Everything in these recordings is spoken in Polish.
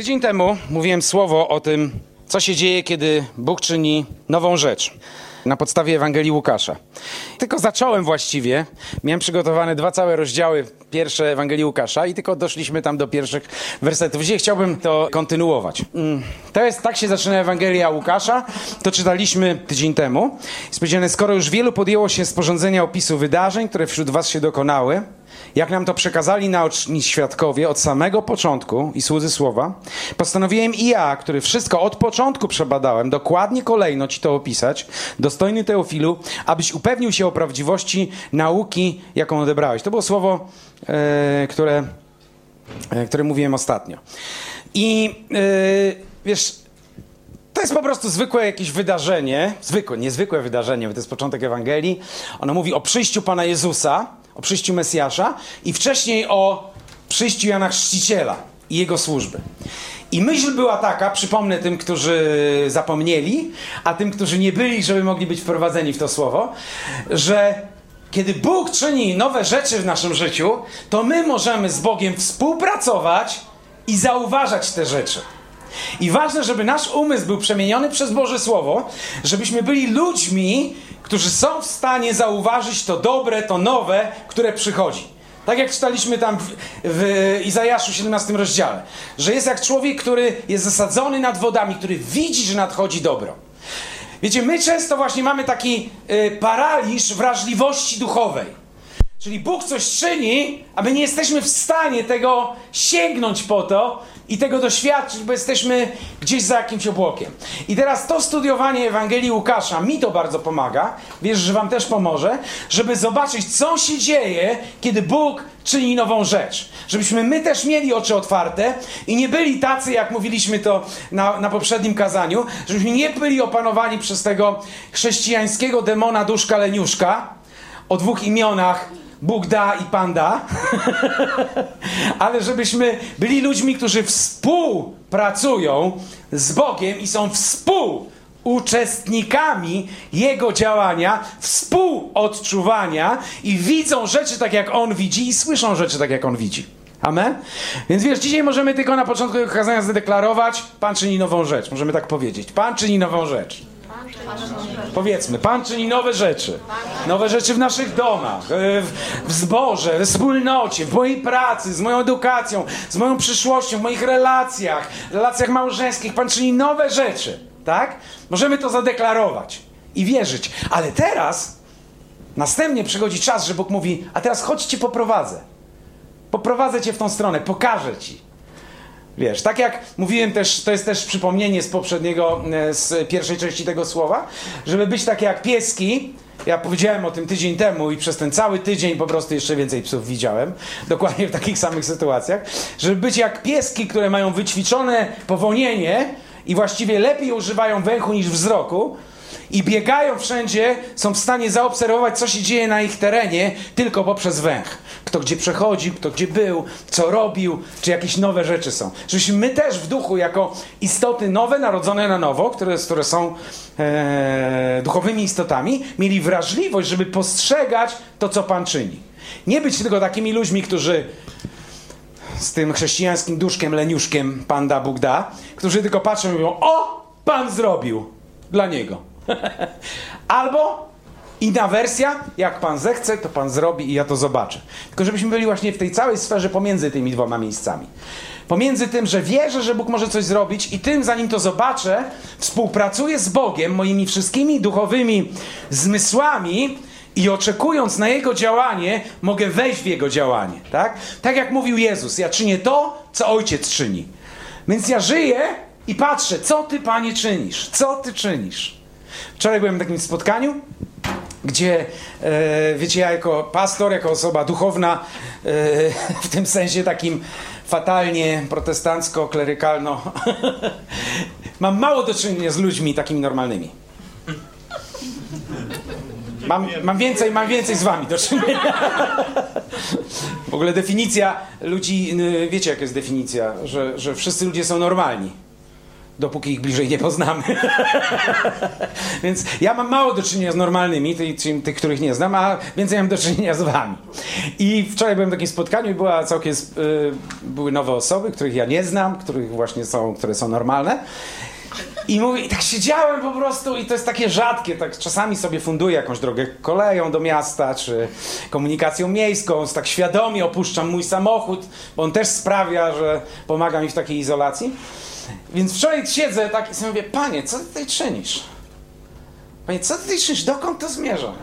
Tydzień temu mówiłem słowo o tym, co się dzieje, kiedy Bóg czyni nową rzecz. Na podstawie Ewangelii Łukasza. Tylko zacząłem właściwie. Miałem przygotowane 2 całe rozdziały pierwsze Ewangelii Łukasza i tylko doszliśmy tam do pierwszych wersetów. Dzisiaj chciałbym to kontynuować. Tak się zaczyna Ewangelia Łukasza. To czytaliśmy tydzień temu. Jest powiedziane, skoro już wielu podjęło się sporządzenia opisu wydarzeń, które wśród was się dokonały, jak nam to przekazali naoczni świadkowie od samego początku i słudzy słowa, postanowiłem i ja, który wszystko od początku przebadałem, dokładnie kolejno ci to opisać, dostojny Teofilu, abyś upewnił się o prawdziwości nauki, jaką odebrałeś. To było słowo, które mówiłem ostatnio. I wiesz, to jest po prostu zwykłe jakieś wydarzenie, niezwykłe wydarzenie, bo to jest początek Ewangelii. Ono mówi o przyjściu Pana Jezusa, o przyjściu Mesjasza i wcześniej o przyjściu Jana Chrzciciela i jego służby. I myśl była taka, przypomnę tym, którzy zapomnieli, a tym, którzy nie byli, żeby mogli być wprowadzeni w to słowo, że kiedy Bóg czyni nowe rzeczy w naszym życiu, to my możemy z Bogiem współpracować i zauważać te rzeczy. I ważne, żeby nasz umysł był przemieniony przez Boże Słowo, żebyśmy byli ludźmi, którzy są w stanie zauważyć to dobre, to nowe, które przychodzi. Tak jak czytaliśmy tam w Izajaszu 17 rozdziale, że jest jak człowiek, który jest zasadzony nad wodami, który widzi, że nadchodzi dobro. Wiecie, my często właśnie mamy taki paraliż wrażliwości duchowej. Czyli Bóg coś czyni, a my nie jesteśmy w stanie tego sięgnąć po to i tego doświadczyć, bo jesteśmy gdzieś za jakimś obłokiem. I teraz to studiowanie Ewangelii Łukasza mi to bardzo pomaga, wierzę, że wam też pomoże, żeby zobaczyć, co się dzieje, kiedy Bóg czyni nową rzecz. Żebyśmy my też mieli oczy otwarte i nie byli tacy, jak mówiliśmy to na poprzednim kazaniu, żebyśmy nie byli opanowani przez tego chrześcijańskiego demona duszka leniuszka o 2 imionach, Bóg da i Pan da, ale żebyśmy byli ludźmi, którzy współpracują z Bogiem i są współuczestnikami Jego działania, współodczuwania i widzą rzeczy tak, jak On widzi i słyszą rzeczy tak, jak On widzi. Amen? Więc wiesz, dzisiaj możemy tylko na początku tego kazania zadeklarować, Pan czyni nową rzecz. Możemy tak powiedzieć. Pan czyni nową rzecz. Powiedzmy, Pan czyni nowe rzeczy. Nowe rzeczy w naszych domach, w zborze, we wspólnocie, w mojej pracy, z moją edukacją, z moją przyszłością, w moich relacjach małżeńskich. Pan czyni nowe rzeczy, tak? Możemy to zadeklarować i wierzyć. Ale teraz, następnie przychodzi czas, że Bóg mówi, a teraz chodź cię poprowadzę. Poprowadzę cię w tą stronę, pokażę ci. Wiesz, tak jak mówiłem też, to jest też przypomnienie z pierwszej części tego słowa, żeby być takie jak pieski. Ja powiedziałem o tym tydzień temu i przez ten cały tydzień po prostu jeszcze więcej psów widziałem, dokładnie w takich samych sytuacjach, żeby być jak pieski, które mają wyćwiczone powonienie i właściwie lepiej używają węchu niż wzroku i biegają wszędzie, są w stanie zaobserwować, co się dzieje na ich terenie tylko poprzez węch. Kto gdzie przechodził, kto gdzie był, co robił, czy jakieś nowe rzeczy są. Żebyśmy my też w duchu, jako istoty nowe, narodzone na nowo, które są duchowymi istotami, mieli wrażliwość, żeby postrzegać to, co Pan czyni. Nie być tylko takimi ludźmi, którzy z tym chrześcijańskim duszkiem, leniuszkiem Pan da, Bóg da, którzy tylko patrzą i mówią, o, Pan zrobił dla Niego. Albo inna wersja, jak Pan zechce, to Pan zrobi i ja to zobaczę. Tylko żebyśmy byli właśnie w tej całej sferze pomiędzy tymi 2 miejscami. Pomiędzy tym, że wierzę, że Bóg może coś zrobić i tym, zanim to zobaczę, współpracuję z Bogiem, moimi wszystkimi duchowymi zmysłami i oczekując na Jego działanie, mogę wejść w Jego działanie. Tak? Tak jak mówił Jezus, ja czynię to, co Ojciec czyni. Więc ja żyję i patrzę, co Ty, Panie, czynisz? Co Ty czynisz? Wczoraj byłem na takim spotkaniu, gdzie, wiecie, ja jako pastor, jako osoba duchowna, w tym sensie takim fatalnie protestancko-klerykalno, mam mało do czynienia z ludźmi takimi normalnymi. Mam więcej z wami do czynienia. W ogóle definicja ludzi, wiecie, jaka jest definicja, że wszyscy ludzie są normalni. dopóki ich bliżej nie poznamy. Więc ja mam mało do czynienia z normalnymi, tych, których nie znam, a więcej mam do czynienia z wami. I wczoraj byłem w takim spotkaniu i były nowe osoby, których ja nie znam, które są normalne. I tak siedziałem po prostu i to jest takie rzadkie, tak czasami sobie funduję jakąś drogę koleją do miasta, czy komunikacją miejską, tak świadomie opuszczam mój samochód, bo on też sprawia, że pomaga mi w takiej izolacji. Więc wczoraj siedzę tak i sobie mówię, Panie, co ty tutaj czynisz? Panie, co ty tutaj czynisz? Dokąd to zmierza?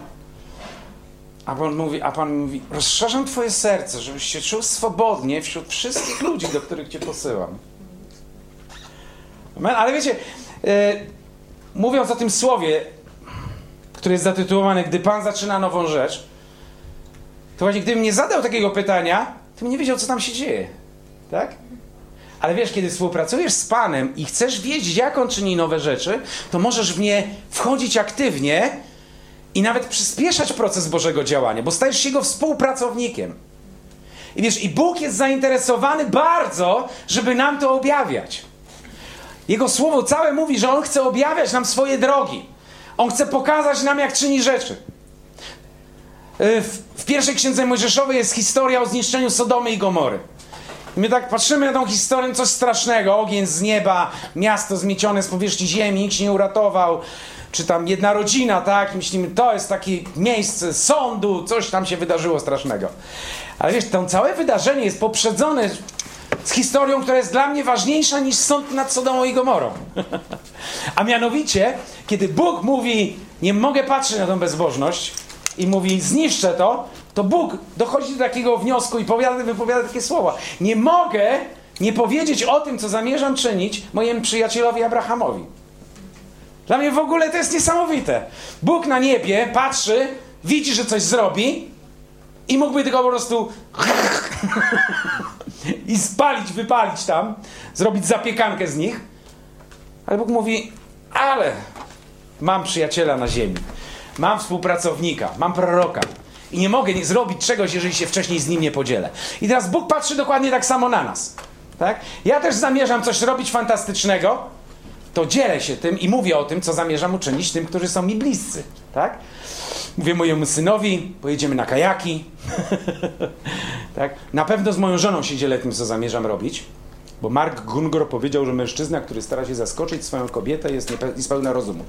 A Pan mówi, rozszerzam twoje serce, żebyś się czuł swobodnie wśród wszystkich ludzi, do których cię posyłam. Amen? Ale wiecie, mówiąc o tym słowie, które jest zatytułowane, gdy Pan zaczyna nową rzecz, to właśnie gdybym nie zadał takiego pytania, to bym nie wiedział, co tam się dzieje. Tak? Ale wiesz, kiedy współpracujesz z Panem i chcesz wiedzieć, jak On czyni nowe rzeczy, to możesz w nie wchodzić aktywnie i nawet przyspieszać proces Bożego działania, bo stajesz się Jego współpracownikiem. I wiesz, i Bóg jest zainteresowany bardzo, żeby nam to objawiać. Jego Słowo całe mówi, że On chce objawiać nam swoje drogi. On chce pokazać nam, jak czyni rzeczy. W pierwszej księdze Mojżeszowej jest historia o zniszczeniu Sodomy i Gomory. I my tak patrzymy na tą historię, coś strasznego. Ogień z nieba, miasto zmiecione z powierzchni ziemi, nikt się nie uratował. Czy tam jedna rodzina, tak? I myślimy, to jest takie miejsce sądu, coś tam się wydarzyło strasznego. Ale wiesz, to całe wydarzenie jest poprzedzone z historią, która jest dla mnie ważniejsza niż sąd nad Sodomą i Gomorą. A mianowicie, kiedy Bóg mówi, nie mogę patrzeć na tą bezbożność i mówi, zniszczę to Bóg dochodzi do takiego wniosku i wypowiada takie słowa. Nie mogę nie powiedzieć o tym, co zamierzam czynić mojemu przyjacielowi Abrahamowi. Dla mnie w ogóle to jest niesamowite. Bóg na niebie patrzy, widzi, że coś zrobi i mógłby tylko po prostu i spalić, wypalić tam, zrobić zapiekankę z nich. Ale Bóg mówi, ale mam przyjaciela na ziemi, mam współpracownika, mam proroka i nie mogę zrobić czegoś, jeżeli się wcześniej z nim nie podzielę. I teraz Bóg patrzy dokładnie tak samo na nas. Tak? Ja też zamierzam coś robić fantastycznego, to dzielę się tym i mówię o tym, co zamierzam uczynić tym, którzy są mi bliscy. Tak? Mówię mojemu synowi, pojedziemy na kajaki. Tak? Na pewno z moją żoną się dzielę tym, co zamierzam robić. Bo Mark Gungor powiedział, że mężczyzna, który stara się zaskoczyć swoją kobietę, jest pełna rozumu.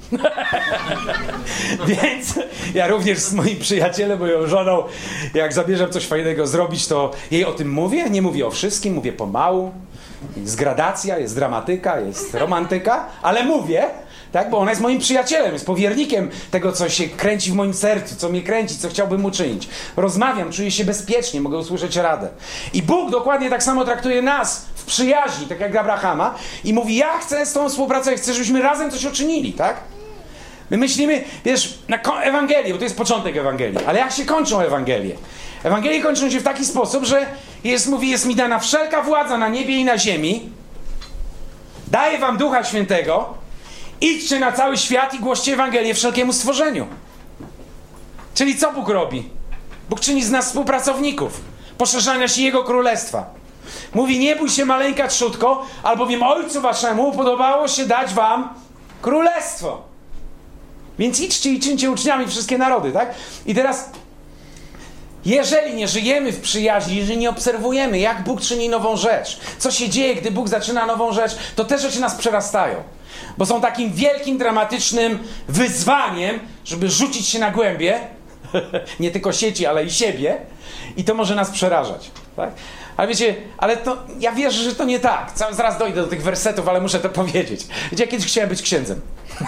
Więc ja również z moim przyjacielem, moją żoną, jak zamierzam coś fajnego zrobić, to jej o tym mówię. Nie mówię o wszystkim, mówię pomału. Jest gradacja, jest dramatyka, jest romantyka, ale mówię, tak, bo ona jest moim przyjacielem, jest powiernikiem tego, co się kręci w moim sercu, co mnie kręci, co chciałbym uczynić. Rozmawiam, czuję się bezpiecznie, mogę usłyszeć radę. I Bóg dokładnie tak samo traktuje nas w przyjaźni, tak jak Abrahama, i mówi, ja chcę z tą współpracować, chcę, żebyśmy razem coś uczynili, tak? My myślimy, wiesz, na Ewangelię, bo to jest początek Ewangelii, ale jak się kończą Ewangelie? Ewangelie kończą się w taki sposób, że mówi, jest mi dana wszelka władza na niebie i na ziemi, daję wam Ducha Świętego, idźcie na cały świat i głoście Ewangelię wszelkiemu stworzeniu. Czyli co Bóg robi? Bóg czyni z nas współpracowników, poszerzania się Jego Królestwa. Mówi, nie bój się maleńka trzutko, albowiem Ojcu waszemu podobało się dać wam Królestwo. Więc idźcie i czyńcie uczniami wszystkie narody, tak? I teraz, jeżeli nie żyjemy w przyjaźni, jeżeli nie obserwujemy, jak Bóg czyni nową rzecz, co się dzieje, gdy Bóg zaczyna nową rzecz, to te rzeczy nas przerastają. Bo są takim wielkim, dramatycznym wyzwaniem, żeby rzucić się na głębie, nie tylko sieci, ale i siebie, i to może nas przerażać, tak? Ale wiecie, ja wierzę, że to nie tak. Zaraz dojdę do tych wersetów, ale muszę to powiedzieć. Wiecie, ja kiedyś chciałem być księdzem.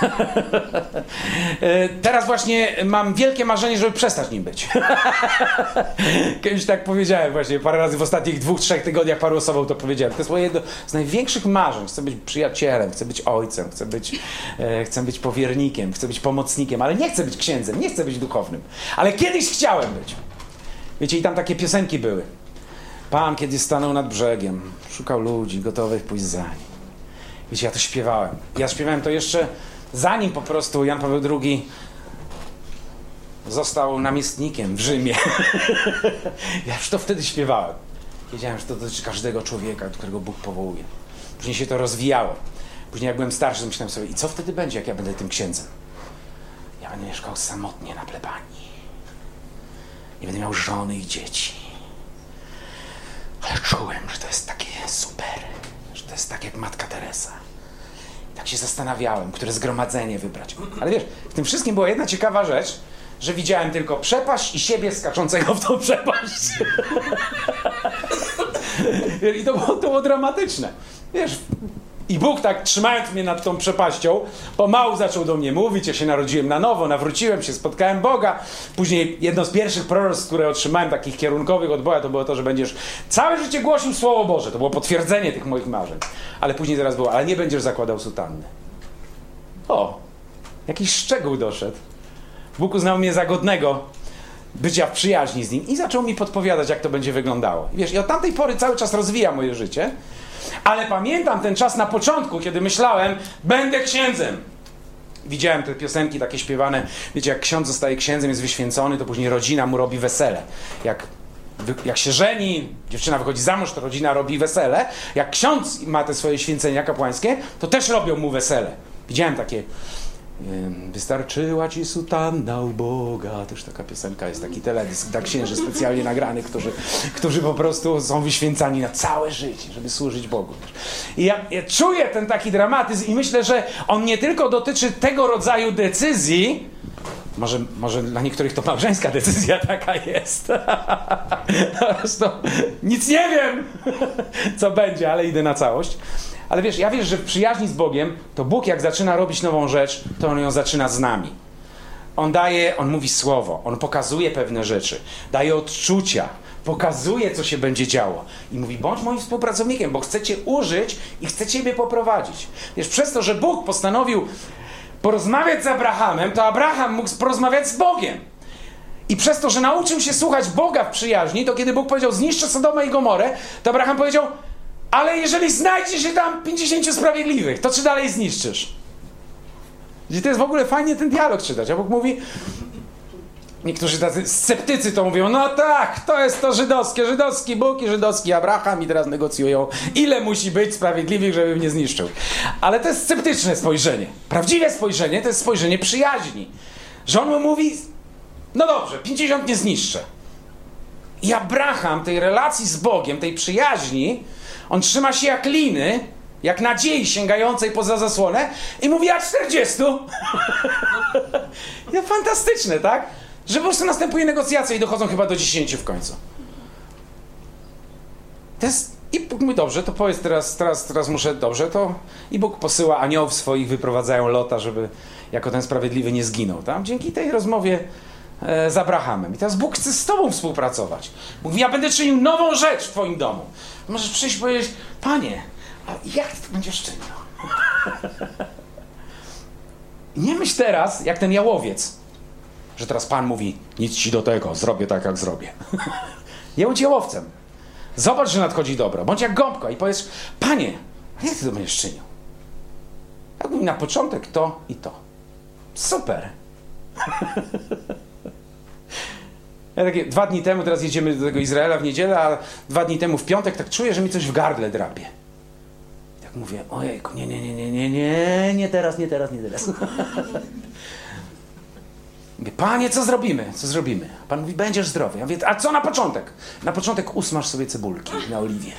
Teraz właśnie mam wielkie marzenie, żeby przestać nim być. Kiedyś tak powiedziałem właśnie, parę razy w ostatnich 2-3 tygodniach paru osobom to powiedziałem. To jest moje jedno z największych marzeń. Chcę być przyjacielem, chcę być ojcem, chcę być powiernikiem, chcę być pomocnikiem, ale nie chcę być księdzem, nie chcę być duchownym. Ale kiedyś chciałem być. Wiecie, i tam takie piosenki były. Pan kiedyś stanął nad brzegiem, szukał ludzi gotowych pójść za nim. Wiecie, ja to śpiewałem. Ja śpiewałem to jeszcze zanim po prostu Jan Paweł II został namiestnikiem w Rzymie. Ja już to wtedy śpiewałem. Wiedziałem, że to dotyczy każdego człowieka, do którego Bóg powołuje. Później się to rozwijało. Później jak byłem starszy, myślałem sobie, i co wtedy będzie, jak ja będę tym księdzem? Ja będę mieszkał samotnie na plebanii. Nie będę miał żony i dzieci. Ale czułem, że to jest takie super, że to jest tak jak Matka Teresa. I tak się zastanawiałem, które zgromadzenie wybrać. Ale wiesz, w tym wszystkim była jedna ciekawa rzecz, że widziałem tylko przepaść i siebie skaczącego w tą przepaść. I to było dramatyczne. Wiesz, i Bóg tak trzymając mnie nad tą przepaścią, pomału zaczął do mnie mówić, ja się narodziłem na nowo, nawróciłem się, spotkałem Boga. Później jedno z pierwszych proroctw, które otrzymałem, takich kierunkowych od Boga, to było to, że będziesz całe życie głosił Słowo Boże. To było potwierdzenie tych moich marzeń. Ale później zaraz było, ale nie będziesz zakładał sutanny. O, jakiś szczegół doszedł. Bóg uznał mnie za godnego bycia w przyjaźni z Nim i zaczął mi podpowiadać, jak to będzie wyglądało. Wiesz, i od tamtej pory cały czas rozwija moje życie, ale pamiętam ten czas na początku, kiedy myślałem, będę księdzem. Widziałem te piosenki takie śpiewane, wiecie, jak ksiądz zostaje księdzem, jest wyświęcony, to później rodzina mu robi wesele. Jak się żeni, dziewczyna wychodzi za mąż, to rodzina robi wesele. Jak ksiądz ma te swoje święcenia kapłańskie, to też robią mu wesele. Widziałem takie... Wystarczyła ci sutanna uboga. Też taka piosenka jest, taki teledysk dla księży specjalnie nagrany, którzy po prostu są wyświęcani na całe życie, żeby służyć Bogu. I ja czuję ten taki dramatyzm i myślę, że on nie tylko dotyczy tego rodzaju decyzji, może dla niektórych to małżeńska decyzja taka jest. Po prostu nic nie wiem, co będzie, ale idę na całość. Ale wiesz, ja wierzę, że w przyjaźni z Bogiem, to Bóg jak zaczyna robić nową rzecz, to On ją zaczyna z nami. On mówi słowo, On pokazuje pewne rzeczy, daje odczucia, pokazuje, co się będzie działo. I mówi, bądź moim współpracownikiem, bo chcę Cię użyć i chcę Ciebie poprowadzić. Wiesz, przez to, że Bóg postanowił porozmawiać z Abrahamem, to Abraham mógł porozmawiać z Bogiem. I przez to, że nauczył się słuchać Boga w przyjaźni, to kiedy Bóg powiedział, zniszczę Sodomę i Gomorę, to Abraham powiedział, ale jeżeli znajdzie się tam 50 sprawiedliwych, to czy dalej zniszczysz? I to jest w ogóle fajnie ten dialog czytać. A Bóg mówi, niektórzy tacy sceptycy to mówią, no tak, to jest to żydowski Bóg i żydowski Abraham i teraz negocjują, ile musi być sprawiedliwych, żeby mnie zniszczył. Ale to jest sceptyczne spojrzenie. Prawdziwe spojrzenie to jest spojrzenie przyjaźni. Że on mu mówi, no dobrze, 50 nie zniszczę. I Abraham tej relacji z Bogiem, tej przyjaźni, on trzyma się jak liny, jak nadziei sięgającej poza zasłonę i mówi, a 40? No fantastyczne, tak? Że po prostu następuje negocjacja i dochodzą chyba do 10 w końcu. To jest... I Bóg mówi, dobrze, to powiedz teraz muszę, dobrze, to... I Bóg posyła aniołów swoich, wyprowadzają Lota, żeby jako ten sprawiedliwy nie zginął. Tam dzięki tej rozmowie z Abrahamem. I teraz Bóg chce z tobą współpracować. Mówi, ja będę czynił nową rzecz w twoim domu. Możesz przyjść i powiedzieć, Panie, a jak ty to będziesz czynił? I nie myśl teraz, jak ten jałowiec, że teraz Pan mówi, nic ci do tego, zrobię tak, jak zrobię. Nie bądź jałowcem. Zobacz, że nadchodzi dobro. Bądź jak gąbka i powiedz, Panie, a jak ty to będziesz czynił? Tak mówi na początek to i to. Super. Ja takie 2 dni temu, teraz jedziemy do tego Izraela w niedzielę, a 2 dni temu w piątek tak czuję, że mi coś w gardle drapie. Tak mówię, ojejku, nie teraz. Mówię, Panie, co zrobimy? A Pan mówi, będziesz zdrowy. Ja mówię, a co na początek? Na początek usmaż sobie cebulki na oliwie.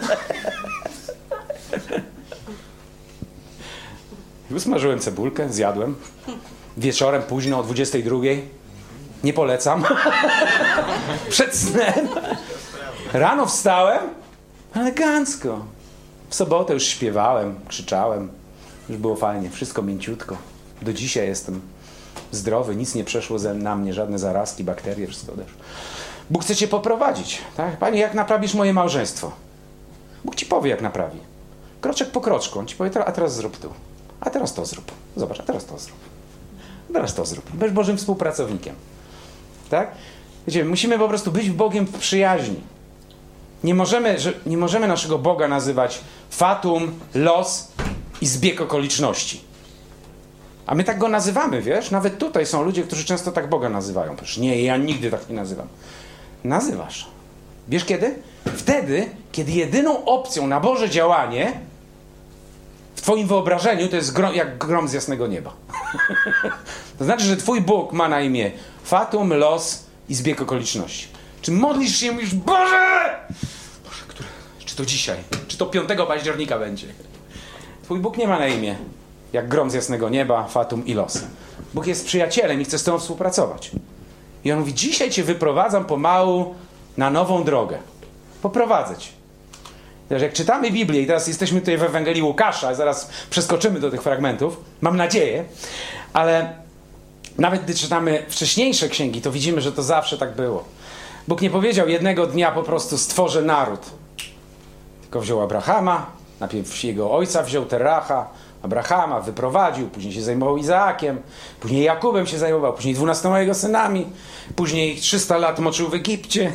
Usmażyłem cebulkę, zjadłem. Wieczorem, późno, o 22. Nie polecam. Przed snem. Rano wstałem. Elegancko. W sobotę już śpiewałem, krzyczałem. Już było fajnie, wszystko mięciutko. Do dzisiaj jestem zdrowy, nic nie przeszło na mnie, żadne zarazki, bakterie, wszystko odeszło. Bóg chce cię poprowadzić. Tak? Panie, jak naprawisz moje małżeństwo? Bóg ci powie, jak naprawi. Kroczek po kroczku. On ci powie, a teraz zrób tu. A teraz to zrób. Zobacz, a teraz to zrób. A teraz to zrób. Będziesz Bożym współpracownikiem. Tak? Wiecie, musimy po prostu być Bogiem w przyjaźni. Nie możemy naszego Boga nazywać fatum, los i zbieg okoliczności. A my tak Go nazywamy, wiesz? Nawet tutaj są ludzie, którzy często tak Boga nazywają. Przecież nie, ja nigdy tak nie nazywam. Nazywasz. Wiesz kiedy? Wtedy, kiedy jedyną opcją na Boże działanie w twoim wyobrażeniu to jest jak grom z jasnego nieba. To znaczy, że twój Bóg ma na imię fatum, los i zbieg okoliczności. Czy modlisz się i mówisz, Boże, czy to dzisiaj, czy to 5 października będzie? Twój Bóg nie ma na imię jak grom z jasnego nieba, fatum i los. Bóg jest przyjacielem i chce z tobą współpracować. I on mówi, dzisiaj cię wyprowadzam pomału na nową drogę. Poprowadzę cię. Też jak czytamy Biblię i teraz jesteśmy tutaj w Ewangelii Łukasza, zaraz przeskoczymy do tych fragmentów, mam nadzieję, ale nawet gdy czytamy wcześniejsze księgi, to widzimy, że to zawsze tak było. Bóg nie powiedział jednego dnia po prostu stworzę naród. Tylko wziął Abrahama, najpierw jego ojca wziął Teracha, Abrahama wyprowadził, później się zajmował Izaakiem, później Jakubem się zajmował, później 12 jego synami, później 300 lat moczył w Egipcie,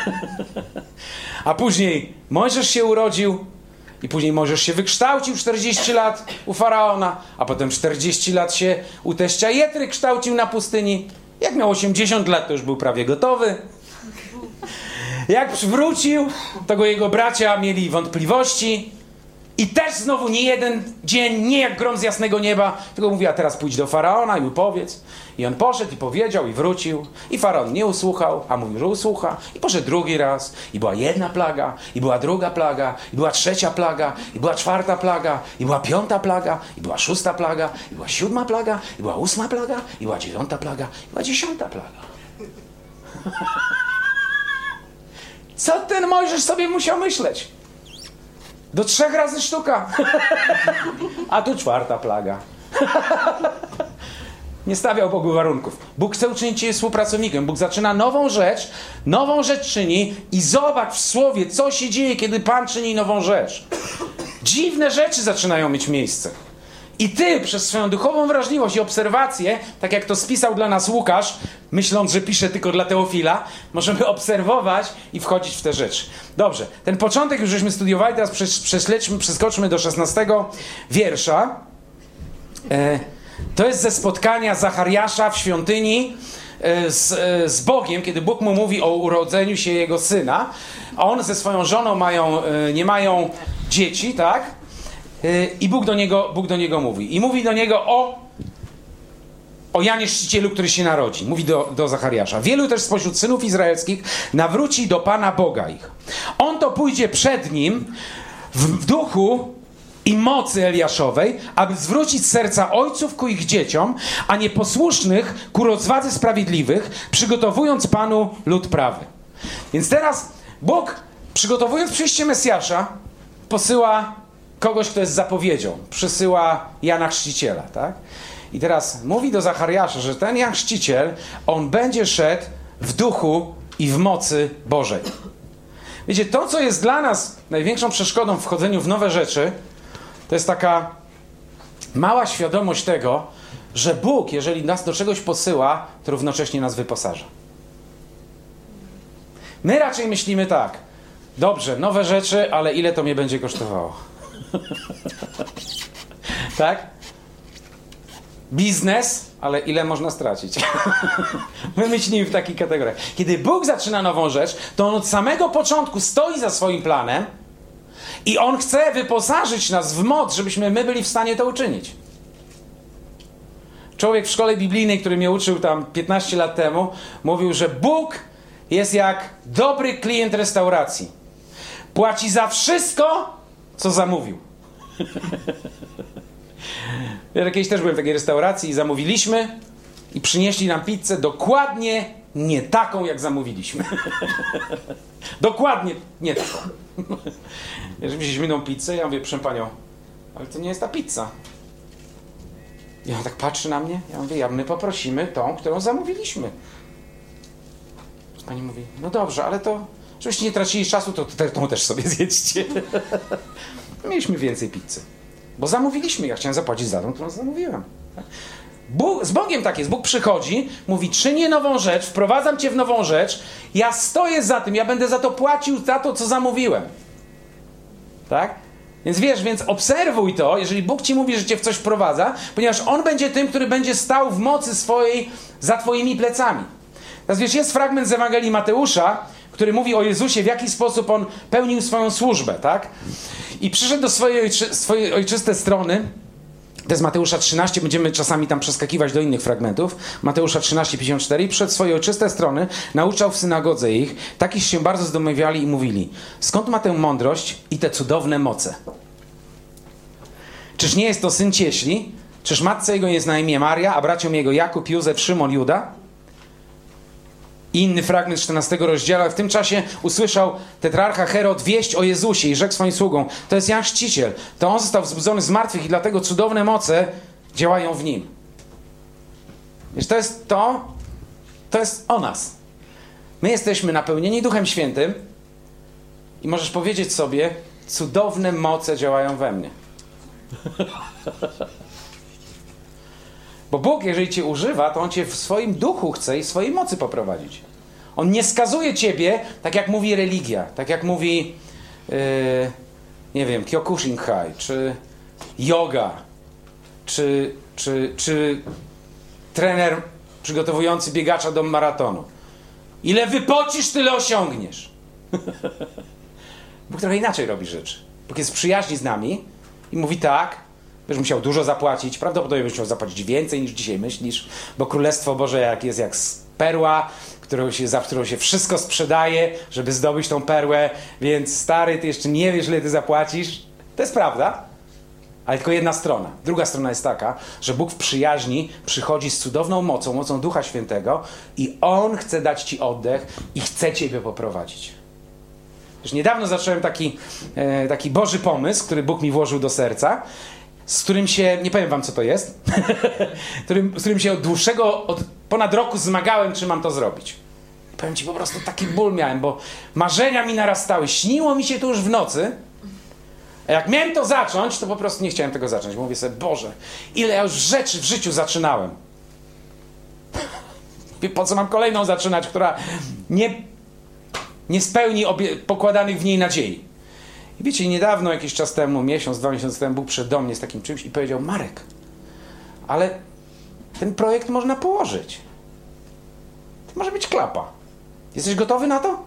a później Mojżesz się urodził i później Mojżesz się wykształcił 40 lat u Faraona, a potem 40 lat się u teścia Jetry kształcił na pustyni. Jak miał 80 lat, to już był prawie gotowy. Jak wrócił, to go jego bracia mieli wątpliwości. I też znowu nie jeden dzień, nie jak grom z jasnego nieba, tylko mówi, a teraz pójdź do Faraona i mu powiedz. I on poszedł i powiedział i wrócił. I Faraon nie usłuchał, a mówił, że usłucha. I poszedł drugi raz. I była jedna plaga, i była druga plaga, i była trzecia plaga, i była czwarta plaga, i była piąta plaga, i była szósta plaga, i była siódma plaga, i była 8 plaga, i była 9 plaga, i była 10 plaga. Co ten Mojżesz sobie musiał myśleć? Do 3 razy sztuka. A tu 4 plaga. Nie stawiał Bogu warunków. Bóg chce uczynić cię współpracownikiem. Bóg zaczyna nową rzecz czyni i zobacz w słowie, co się dzieje, kiedy Pan czyni nową rzecz. Dziwne rzeczy zaczynają mieć miejsce. I ty przez swoją duchową wrażliwość i obserwację, tak jak to spisał dla nas Łukasz, myśląc, że pisze tylko dla Teofila, możemy obserwować i wchodzić w te rzeczy. Dobrze, ten początek już żeśmy studiowali, teraz przeskoczmy do 16 wiersza. To jest ze spotkania Zachariasza w świątyni z Bogiem, kiedy Bóg mu mówi o urodzeniu się jego syna, a on ze swoją żoną nie mają dzieci, tak? I Bóg do niego mówi. I mówi do niego o Janie Chrzcicielu, który się narodzi. Mówi do Zachariasza. Wielu też spośród synów izraelskich nawróci do Pana Boga ich. On to pójdzie przed nim w duchu i mocy Eliaszowej, aby zwrócić serca ojców ku ich dzieciom, a nieposłusznych ku rozwadze sprawiedliwych, przygotowując Panu lud prawy. Więc teraz Bóg, przygotowując przyjście Mesjasza, posyła kogoś, kto jest zapowiedzią. Przysyła Jana Chrzciciela, tak? I teraz mówi do Zachariasza, że ten Jan Chrzciciel, on będzie szedł w duchu i w mocy Bożej. Wiecie, to, co jest dla nas największą przeszkodą w wchodzeniu w nowe rzeczy, to jest taka mała świadomość tego, że Bóg, jeżeli nas do czegoś posyła, to równocześnie nas wyposaża. My raczej myślimy tak, dobrze, nowe rzeczy, ale ile to mnie będzie kosztowało? Tak? Biznes, ale ile można stracić? My myślimy w takich kategoriach. Kiedy Bóg zaczyna nową rzecz, to On od samego początku stoi za swoim planem i On chce wyposażyć nas w moc, żebyśmy my byli w stanie to uczynić. Człowiek w szkole biblijnej, który mnie uczył tam 15 lat temu, mówił, że Bóg jest jak dobry klient restauracji. Płaci za wszystko, co zamówił. Ja kiedyś też byłem w takiej restauracji i zamówiliśmy i przynieśli nam pizzę dokładnie nie taką, jak zamówiliśmy. Dokładnie nie taką. Ja wzięliśmy inną pizzę, ja mówię, proszę panią, ale to nie jest ta pizza. I on tak patrzy na mnie, ja mówię, my poprosimy tą, którą zamówiliśmy. Pani mówi, no dobrze, ale to, żebyście nie tracili czasu, to tą też sobie zjedźcie. Mieliśmy więcej pizzy. Bo zamówiliśmy, ja chciałem zapłacić za tą, którą zamówiłem. Z Bogiem tak jest. Bóg przychodzi, mówi, czynię nową rzecz, wprowadzam cię w nową rzecz, ja stoję za tym, ja będę za to płacił, za to, co zamówiłem. Tak? Więc obserwuj to, jeżeli Bóg ci mówi, że cię w coś wprowadza, ponieważ On będzie tym, który będzie stał w mocy swojej za twoimi plecami. Teraz wiesz, jest fragment z Ewangelii Mateusza, który mówi o Jezusie, w jaki sposób On pełnił swoją służbę, tak? I przyszedł do swojej ojczyste strony. To jest Mateusza 13, będziemy czasami tam przeskakiwać do innych fragmentów. Mateusza 13:54. Przed swoje ojczyste strony nauczał w synagodze ich, takiż się bardzo zdumiewali i mówili: skąd ma tę mądrość i te cudowne moce? Czyż nie jest to syn cieśli? Czyż matce jego nie zna imię Maria, a braciom jego Jakub, Józef, Szymon, Juda? I inny fragment 14 rozdziału. W tym czasie usłyszał tetrarcha Herod wieść o Jezusie i rzekł swoim sługom: to jest Jan Chrzciciel. To on został wzbudzony z martwych i dlatego cudowne moce działają w nim. Wiesz, to jest o nas. My jesteśmy napełnieni Duchem Świętym i możesz powiedzieć sobie: cudowne moce działają we mnie. Bo Bóg, jeżeli cię używa, to On cię w swoim duchu chce i w swojej mocy poprowadzić. On nie skazuje ciebie, tak jak mówi religia, tak jak mówi, nie wiem, Kyokushinkai, czy yoga, czy trener przygotowujący biegacza do maratonu. Ile wypocisz, tyle osiągniesz. Bóg trochę inaczej robi rzeczy. Bóg jest w przyjaźni z nami i mówi tak: będziesz musiał dużo zapłacić, prawdopodobnie będziesz musiał zapłacić więcej niż dzisiaj myślisz, bo Królestwo Boże jest jak perła, za którą się wszystko sprzedaje, żeby zdobyć tą perłę, więc stary, ty jeszcze nie wiesz, ile ty zapłacisz. To jest prawda, ale tylko jedna strona. Druga strona jest taka, że Bóg w przyjaźni przychodzi z cudowną mocą Ducha Świętego i On chce dać ci oddech i chce ciebie poprowadzić. Już niedawno zacząłem taki Boży pomysł, który Bóg mi włożył do serca, z którym się, nie powiem wam co to jest, z którym się od ponad roku zmagałem, czy mam to zrobić. Powiem ci, po prostu taki ból miałem, bo marzenia mi narastały, śniło mi się to już w nocy, a jak miałem to zacząć, to po prostu nie chciałem tego zacząć, bo mówię sobie: Boże, ile ja już rzeczy w życiu zaczynałem. Po co mam kolejną zaczynać, która nie spełni pokładanych w niej nadziei. I wiecie, niedawno, jakiś czas temu, miesiąc, 2 miesiące temu, Bóg przyszedł do mnie z takim czymś i powiedział: Marek, ale ten projekt można położyć. To może być klapa. Jesteś gotowy na to?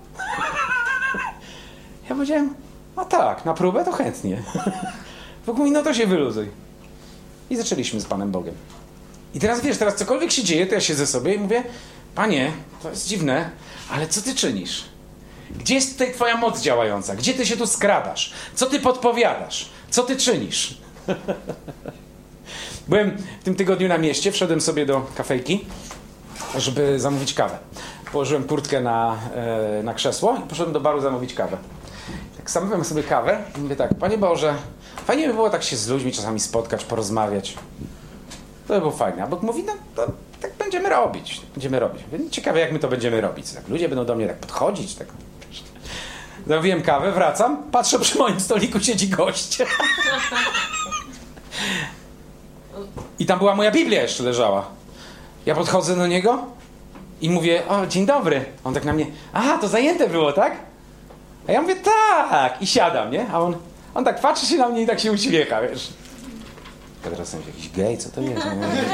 Ja powiedziałem: no tak, na próbę to chętnie. Bóg mówi: no to się wyluzuj. I zaczęliśmy z Panem Bogiem. I teraz wiesz, cokolwiek się dzieje, to ja siedzę sobie i mówię: Panie, to jest dziwne, ale co Ty czynisz? Gdzie jest tutaj Twoja moc działająca? Gdzie Ty się tu skradasz? Co Ty podpowiadasz? Co Ty czynisz? Byłem w tym tygodniu na mieście, wszedłem sobie do kafejki, żeby zamówić kawę. Położyłem kurtkę na krzesło i poszedłem do baru zamówić kawę. Tak zamawiam sobie kawę i mówię tak: Panie Boże, fajnie by było tak się z ludźmi czasami spotkać, porozmawiać. To by było fajne. A Bóg mówi: no to tak będziemy robić. Ciekawe, jak my to będziemy robić. Tak, ludzie będą do mnie tak podchodzić. Tak. Zamówiłem kawę, wracam, patrzę, przy moim stoliku siedzi gość. I tam była moja Biblia, jeszcze leżała. Ja podchodzę do niego i mówię: o, dzień dobry. On tak na mnie: aha, to zajęte było, tak? A ja mówię: tak. I siadam, nie? A on tak patrzy się na mnie i tak się uśmiecha, wiesz. Ja teraz jestem jakiś gej, co to jest?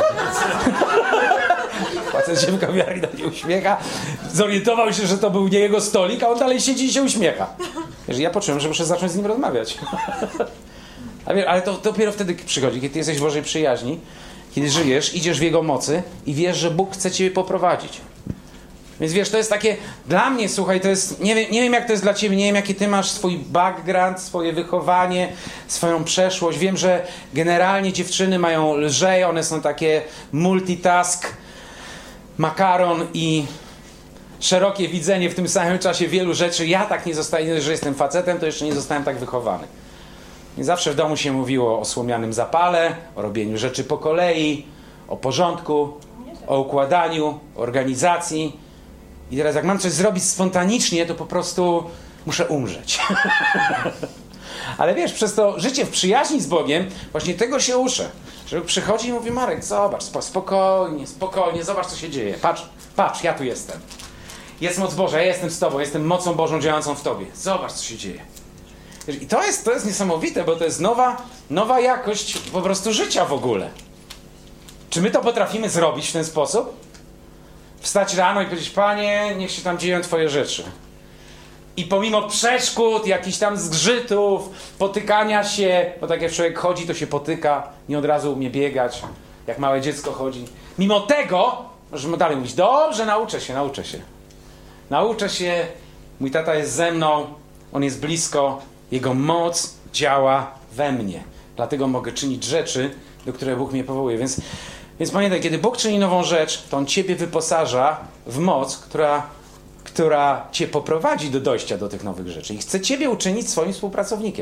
Facet się w kawiarni do mnie uśmiecha. Zorientował się, że to był nie jego stolik, a on dalej siedzi i się uśmiecha. Wiesz, ja poczułem, że muszę zacząć z nim rozmawiać. Ale to dopiero wtedy przychodzi, kiedy ty jesteś w Bożej przyjaźni, kiedy żyjesz, idziesz w Jego mocy i wiesz, że Bóg chce ciebie poprowadzić. Więc wiesz, to jest takie, dla mnie, słuchaj, to jest, nie wiem jak to jest dla ciebie, nie wiem jaki ty masz swój background, swoje wychowanie, swoją przeszłość. Wiem, że generalnie dziewczyny mają lżej, one są takie multitask, makaron i szerokie widzenie w tym samym czasie wielu rzeczy. Ja tak nie zostaję, że jestem facetem, to jeszcze nie zostałem tak wychowany. I zawsze w domu się mówiło o słomianym zapale, o robieniu rzeczy po kolei, o porządku, o układaniu, organizacji. I teraz jak mam coś zrobić spontanicznie, to po prostu muszę umrzeć. Ale wiesz, przez to życie w przyjaźni z Bogiem, właśnie tego się uczę. Że przychodzi i mówi: Marek, zobacz, spokojnie, zobacz co się dzieje. Patrz, ja tu jestem. Jest moc Boża, ja jestem z Tobą, jestem mocą Bożą działającą w Tobie. Zobacz co się dzieje. I to jest niesamowite, bo to jest nowa jakość po prostu życia w ogóle. Czy my to potrafimy zrobić w ten sposób? Wstać rano i powiedzieć: Panie, niech się tam dzieją Twoje rzeczy. I pomimo przeszkód, jakichś tam zgrzytów, potykania się, bo tak jak człowiek chodzi, to się potyka, nie od razu umie biegać, jak małe dziecko chodzi. Mimo tego, możemy dalej mówić, dobrze, nauczę się. Nauczę się, mój tata jest ze mną, on jest blisko, jego moc działa we mnie. Dlatego mogę czynić rzeczy, do których Bóg mnie powołuje. Więc pamiętaj, kiedy Bóg czyni nową rzecz, to On ciebie wyposaża w moc, która cię poprowadzi do dojścia do tych nowych rzeczy. I chce ciebie uczynić swoim współpracownikiem.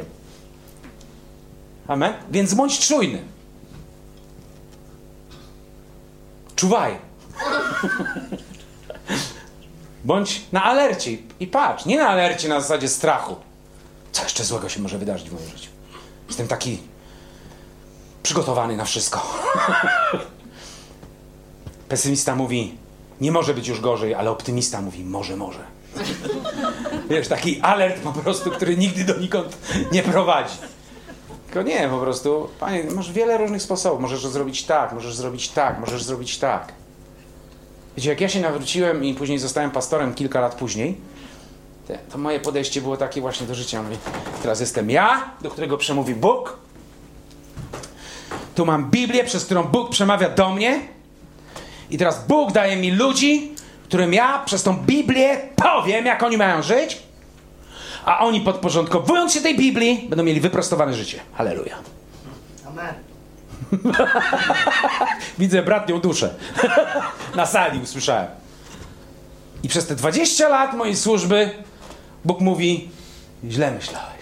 Amen? Więc bądź czujny. Czuwaj. Bądź na alercie i patrz. Nie na alercie na zasadzie strachu. Co jeszcze złego się może wydarzyć w moim życiu? Jestem taki przygotowany na wszystko. Pesymista mówi, nie może być już gorzej, ale optymista mówi, może. Wiesz, taki alert po prostu, który nigdy donikąd nie prowadzi. Tylko nie, po prostu, panie, masz wiele różnych sposobów. Możesz to zrobić tak, możesz zrobić tak, możesz zrobić tak. Wiecie, jak ja się nawróciłem i później zostałem pastorem kilka lat później, to moje podejście było takie właśnie do życia. Mówię, teraz jestem ja, do którego przemówi Bóg. Tu mam Biblię, przez którą Bóg przemawia do mnie. I teraz Bóg daje mi ludzi, którym ja przez tą Biblię powiem, jak oni mają żyć. A oni podporządkowując się tej Biblii, będą mieli wyprostowane życie. Halleluja. Amen. Widzę bratnią duszę. Na sali usłyszałem. I przez te 20 lat mojej służby Bóg mówi, źle myślałeś.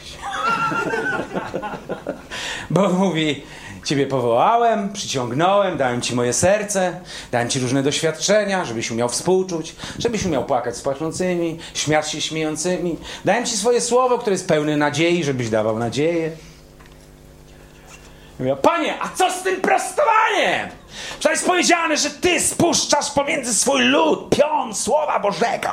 Bóg mówi, ciebie powołałem, przyciągnąłem, dałem ci moje serce, dałem ci różne doświadczenia, żebyś umiał współczuć, żebyś umiał płakać z płaczącymi, śmiać się śmiejącymi. Dałem ci swoje słowo, które jest pełne nadziei, żebyś dawał nadzieję. Mówię, panie, a co z tym prostowaniem? Przecież jest powiedziane, że ty spuszczasz pomiędzy swój lud pion Słowa Bożego.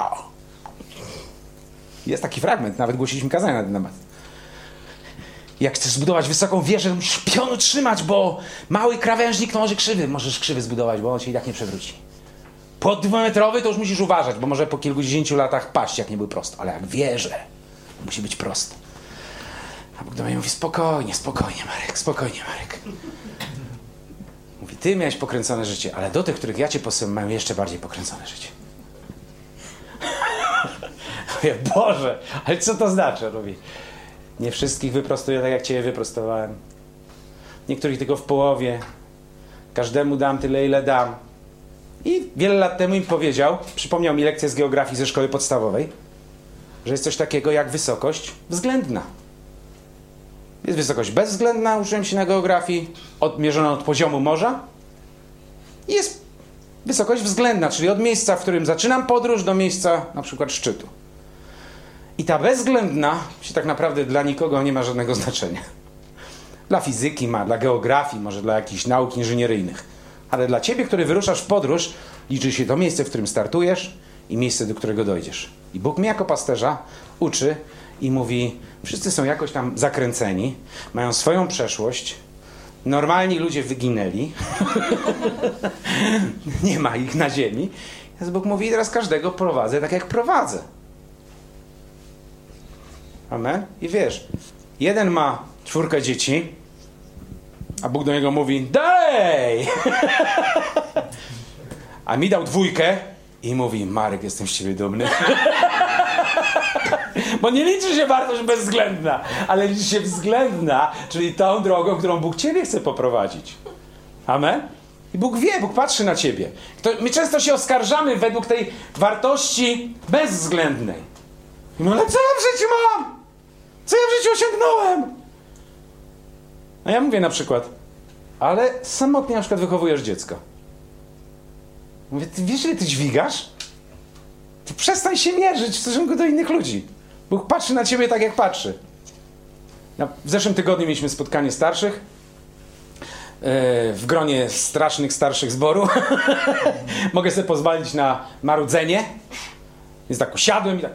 Jest taki fragment, nawet głosiliśmy kazania na ten temat. Jak chcesz zbudować wysoką wieżę, musisz pionu trzymać, bo mały krawężnik to może krzywy. Możesz krzywy zbudować, bo on się i tak nie przewróci. Płot 2-metrowy to już musisz uważać, bo może po kilkudziesięciu latach paść, jak nie był prosto. Ale jak wieżę, musi być prosto. A Bóg do mnie mówi, spokojnie, Marek. Mówi, ty miałeś pokręcone życie, ale do tych, których ja cię posyłam, mają jeszcze bardziej pokręcone życie. Mówię, Boże, ale co to znaczy? On mówi, nie wszystkich wyprostuję tak, jak ciebie wyprostowałem. Niektórych tylko w połowie. Każdemu dam tyle, ile dam. I wiele lat temu im powiedział, przypomniał mi lekcję z geografii ze szkoły podstawowej, że jest coś takiego jak wysokość względna. Jest wysokość bezwzględna, uczyłem się na geografii, odmierzona od poziomu morza. I jest wysokość względna, czyli od miejsca, w którym zaczynam podróż, do miejsca na przykład szczytu. I ta bezwzględna się tak naprawdę dla nikogo nie ma żadnego znaczenia. Dla fizyki ma, dla geografii, może dla jakichś nauk inżynieryjnych. Ale dla ciebie, który wyruszasz w podróż, liczy się to miejsce, w którym startujesz i miejsce, do którego dojdziesz. I Bóg mnie jako pasterza uczy i mówi, wszyscy są jakoś tam zakręceni, mają swoją przeszłość, normalni ludzie wyginęli, nie ma ich na ziemi. Więc Bóg mówi, teraz każdego prowadzę tak, jak prowadzę. Amen? I wiesz, jeden ma 4 dzieci, a Bóg do niego mówi, dalej! A mi dał 2 i mówi, Marek, jestem z ciebie dumny. Bo nie liczy się wartość bezwzględna, ale liczy się względna, czyli tą drogą, którą Bóg ciebie chce poprowadzić. Amen? I Bóg wie, Bóg patrzy na ciebie. My często się oskarżamy według tej wartości bezwzględnej. I mówię, ale co ja w życiu mam? Co ja w życiu osiągnąłem? A ja mówię na przykład, ale samotnie na przykład wychowujesz dziecko. Mówię, ty wiesz, ile ty dźwigasz? To przestań się mierzyć w stosunku do innych ludzi. Bóg patrzy na ciebie tak, jak patrzy. W zeszłym tygodniu mieliśmy spotkanie starszych w gronie strasznych starszych zboru. Mogę sobie pozwolić na marudzenie. Więc tak usiadłem i tak...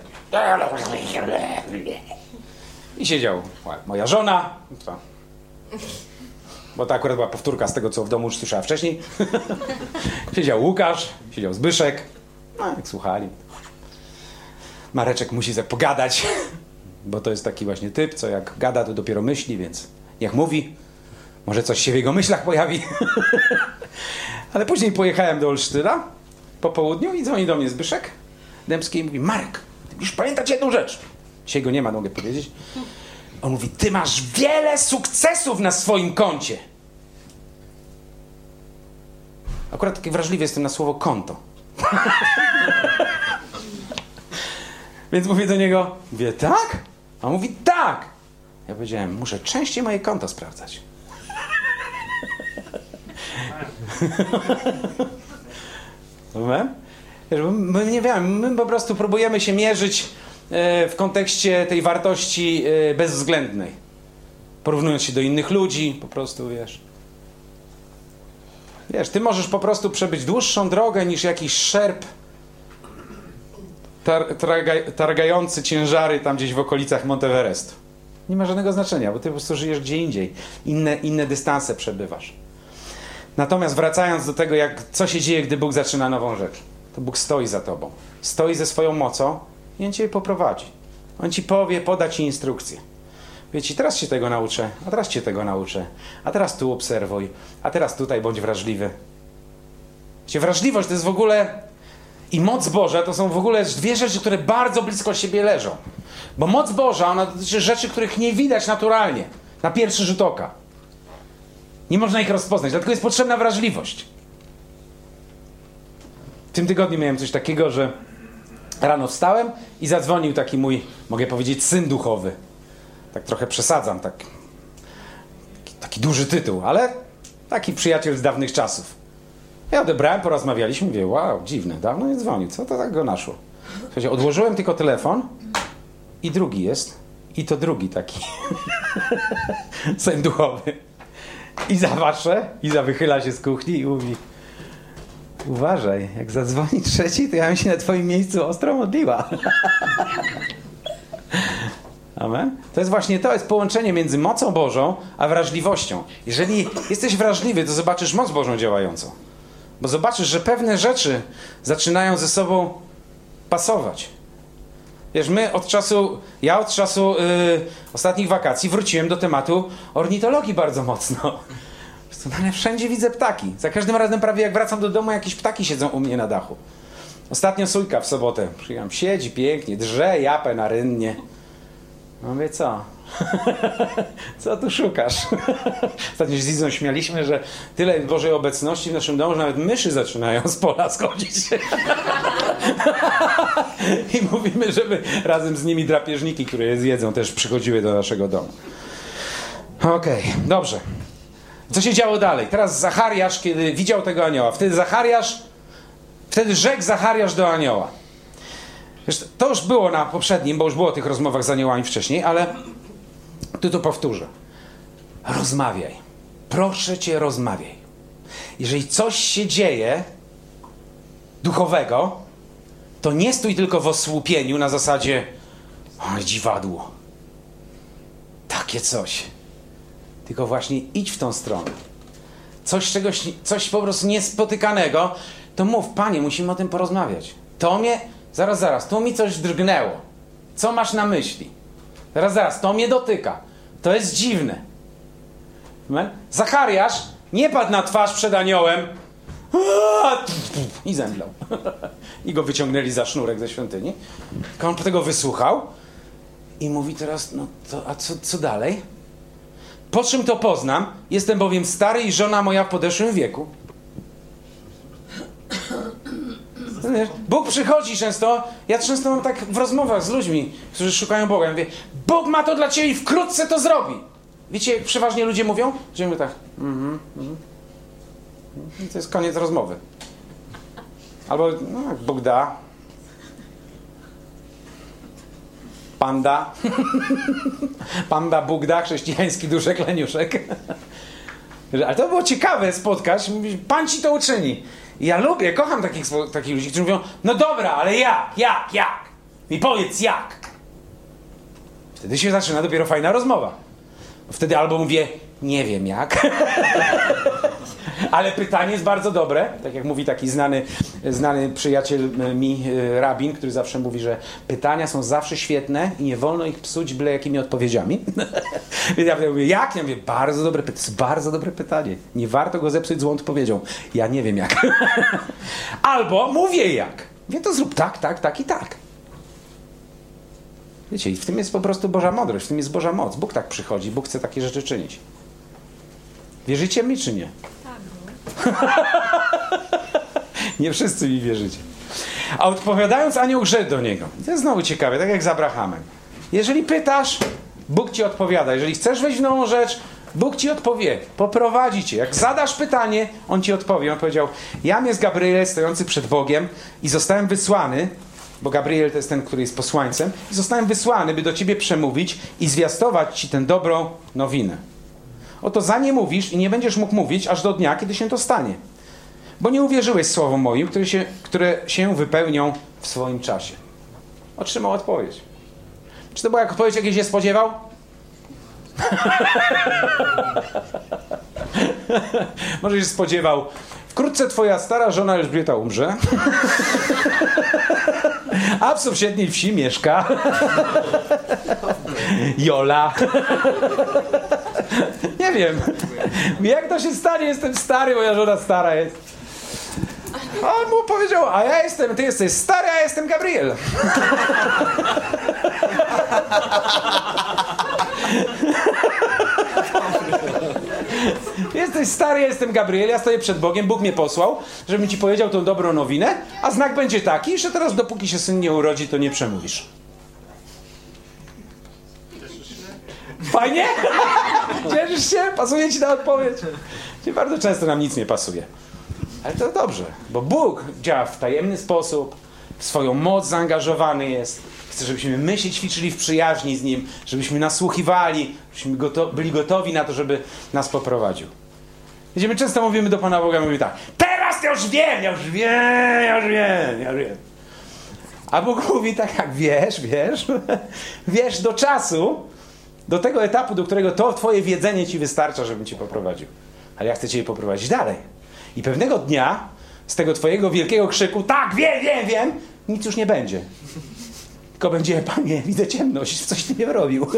I siedział moja żona. Bo to akurat była powtórka z tego, co w domu już słyszała wcześniej. Siedział Łukasz, siedział Zbyszek. No, jak słuchali. Mareczek musi pogadać, bo to jest taki właśnie typ, co jak gada, to dopiero myśli, więc niech mówi. Może coś się w jego myślach pojawi. Ale później pojechałem do Olsztyna po południu i dzwoni do mnie Zbyszek Dębski i mówi: Marek, ty musisz pamiętać jedną rzecz. Dzisiaj go nie ma, mogę powiedzieć. On mówi: ty masz wiele sukcesów na swoim koncie. Akurat taki wrażliwy jestem na słowo konto. Więc mówię do niego, mówię: tak? A on mówi: tak. Ja powiedziałem: muszę częściej moje konto sprawdzać. My nie wiem, my po prostu próbujemy się mierzyć w kontekście tej wartości bezwzględnej. Porównując się do innych ludzi, po prostu, wiesz. Wiesz, ty możesz po prostu przebyć dłuższą drogę niż jakiś szerb targający ciężary tam gdzieś w okolicach Monteverestu. Nie ma żadnego znaczenia, bo ty po prostu żyjesz gdzie indziej. Inne dystanse przebywasz. Natomiast wracając do tego, co się dzieje, gdy Bóg zaczyna nową rzecz. To Bóg stoi za tobą. Stoi ze swoją mocą i On cię poprowadzi. On ci powie, poda ci instrukcję. Wiecie, teraz cię tego nauczę, a teraz cię tego nauczę, a teraz tu obserwuj, a teraz tutaj bądź wrażliwy. Wiecie, wrażliwość to jest w ogóle i moc Boża to są w ogóle dwie rzeczy, które bardzo blisko siebie leżą. Bo moc Boża, ona dotyczy rzeczy, których nie widać naturalnie, na pierwszy rzut oka. Nie można ich rozpoznać, dlatego jest potrzebna wrażliwość. W tym tygodniu miałem coś takiego, że rano wstałem i zadzwonił taki mój, mogę powiedzieć, syn duchowy. Tak trochę przesadzam, taki duży tytuł, ale taki przyjaciel z dawnych czasów. Ja odebrałem, porozmawialiśmy, mówię: wow, dziwne, dawno nie dzwonił, co to tak go naszło? Słuchajcie, odłożyłem tylko telefon i drugi jest, i to drugi taki syn duchowy. Iza patrzę, Iza wychyla się z kuchni i mówi: uważaj, jak zadzwoni trzeci, to ja bym się na twoim miejscu ostro modliła. Amen? To jest połączenie między mocą Bożą a wrażliwością. Jeżeli jesteś wrażliwy, to zobaczysz moc Bożą działającą. Bo zobaczysz, że pewne rzeczy zaczynają ze sobą pasować. Wiesz, ja od czasu ostatnich wakacji wróciłem do tematu ornitologii bardzo mocno. Ale wszędzie widzę ptaki. Za każdym razem prawie jak wracam do domu, jakieś ptaki siedzą u mnie na dachu. Ostatnio Sójka w sobotę. Przyjechałem, siedzi pięknie, drze japę na rynnie. No mówię: co? Co tu szukasz? Ostatnio się z Izą śmialiśmy, że tyle Bożej obecności w naszym domu, że nawet myszy zaczynają z pola schodzić. I mówimy, żeby razem z nimi drapieżniki, które je zjedzą, też przychodziły do naszego domu. Okej, dobrze. Co się działo dalej? Teraz Zachariasz, kiedy widział tego anioła, wtedy rzekł Zachariasz do anioła. Wiesz, to już było na poprzednim, bo już było o tych rozmowach z aniołami wcześniej, ale tu to powtórzę. Rozmawiaj. Proszę cię, rozmawiaj. Jeżeli coś się dzieje duchowego, to nie stój tylko w osłupieniu na zasadzie: ale dziwadło. Takie coś. Tylko właśnie idź w tą stronę. Coś po prostu niespotykanego, to mów: Panie, musimy o tym porozmawiać. Zaraz, tu mi coś drgnęło. Co masz na myśli? Zaraz, to mnie dotyka. To jest dziwne. Zachariasz nie padł na twarz przed aniołem i zemdlał. I go wyciągnęli za sznurek ze świątyni. On tego wysłuchał i mówi teraz: no to, a co dalej? Po czym to poznam? Jestem bowiem stary i żona moja w podeszłym wieku. Bóg przychodzi często, ja często mam tak w rozmowach z ludźmi, którzy szukają Boga. Ja mówię: Bóg ma to dla ciebie i wkrótce to zrobi. Wiecie, jak przeważnie ludzie mówią? Że mówię tak: I to jest koniec rozmowy. Albo no, jak Bóg da. Panda. Panda, Bóg da, chrześcijański duszek, leniuszek. Ale to było ciekawe spotkać. Mówi: Pan ci to uczyni. I ja kocham takich ludzi, którzy mówią: no dobra, ale jak? Mi powiedz jak. Wtedy się zaczyna dopiero fajna rozmowa. Wtedy albo mówię: Nie wiem jak. Ale pytanie jest bardzo dobre. Tak jak mówi taki znany przyjaciel mi, rabin, który zawsze mówi, że pytania są zawsze świetne i nie wolno ich psuć byle jakimi odpowiedziami. Więc ja mówię, jak? Ja mówię, bardzo dobre pytanie. To jest bardzo dobre pytanie. Nie warto go zepsuć złą odpowiedzią. Ja nie wiem jak. Albo mówię jak. Mówię, to zrób tak, tak, tak i tak. Wiecie, i w tym jest po prostu Boża mądrość, w tym jest Boża moc. Bóg tak przychodzi, Bóg chce takie rzeczy czynić. Wierzycie mi czy nie? Nie wszyscy mi wierzycie. A odpowiadając, anioł rzekł do niego. To jest znowu ciekawe, tak jak z Abrahamem. Jeżeli pytasz, Bóg ci odpowiada. Jeżeli chcesz wejść w nową rzecz, Bóg ci odpowie. Poprowadzi cię. Jak zadasz pytanie, On ci odpowie. On powiedział, jam jest Gabriel stojący przed Bogiem i zostałem wysłany, bo Gabriel to jest ten, który jest posłańcem, i zostałem wysłany, by do ciebie przemówić i zwiastować ci tę dobrą nowinę. Oto za nie mówisz i nie będziesz mógł mówić aż do dnia, kiedy się to stanie. Bo nie uwierzyłeś słowom moim, które się wypełnią w swoim czasie. Otrzymał odpowiedź. Czy to była jak odpowiedź, jakiej się spodziewał? Może się spodziewał, wkrótce twoja stara żona Elżbieta umrze, a w sąsiedniej wsi mieszka Jola. Nie wiem, jak to się stanie, jestem stary, moja żona stara jest. A on mu powiedział, a ja jestem, ty jesteś stary, a ja jestem Gabriel. Jesteś stary, ja jestem Gabriel, ja stoję przed Bogiem, Bóg mnie posłał, żebym ci powiedział tą dobrą nowinę, a znak będzie taki, że teraz dopóki się syn nie urodzi, to nie przemówisz. Fajnie? Cieszysz się? Pasuje ci na odpowiedź? Bardzo często nam nic nie pasuje. Ale to dobrze, bo Bóg działa w tajemny sposób, w swoją moc zaangażowany jest. Chce, żebyśmy my się ćwiczyli w przyjaźni z Nim, żebyśmy nasłuchiwali, żebyśmy byli gotowi na to, żeby nas poprowadził. Wiecie, my często mówimy do Pana Boga, mówimy tak, teraz ja już wiem. A Bóg mówi tak jak wiesz do czasu, do tego etapu, do którego to twoje wiedzenie ci wystarcza, żebym cię poprowadził. Ale ja chcę cię poprowadzić dalej. I pewnego dnia z tego twojego wielkiego krzyku, tak, wiem, nic już nie będzie. Tylko będzie, Panie, widzę ciemność, coś ty nie robił.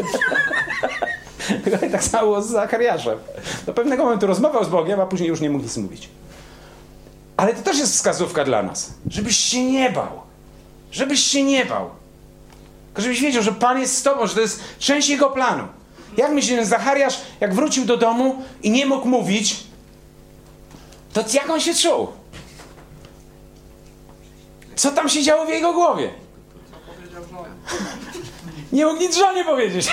Tak samo było z Zachariaszem. Do pewnego momentu rozmawiał z Bogiem, a później już nie mógł nic mówić. Ale to też jest wskazówka dla nas. Żebyś się nie bał. Tylko żebyś wiedział, że Pan jest z tobą, że to jest część Jego planu. Jak myślisz, Zachariasz, jak wrócił do domu i nie mógł mówić, to jak on się czuł? Co tam się działo w jego głowie? Nie mógł nic żonie powiedzieć.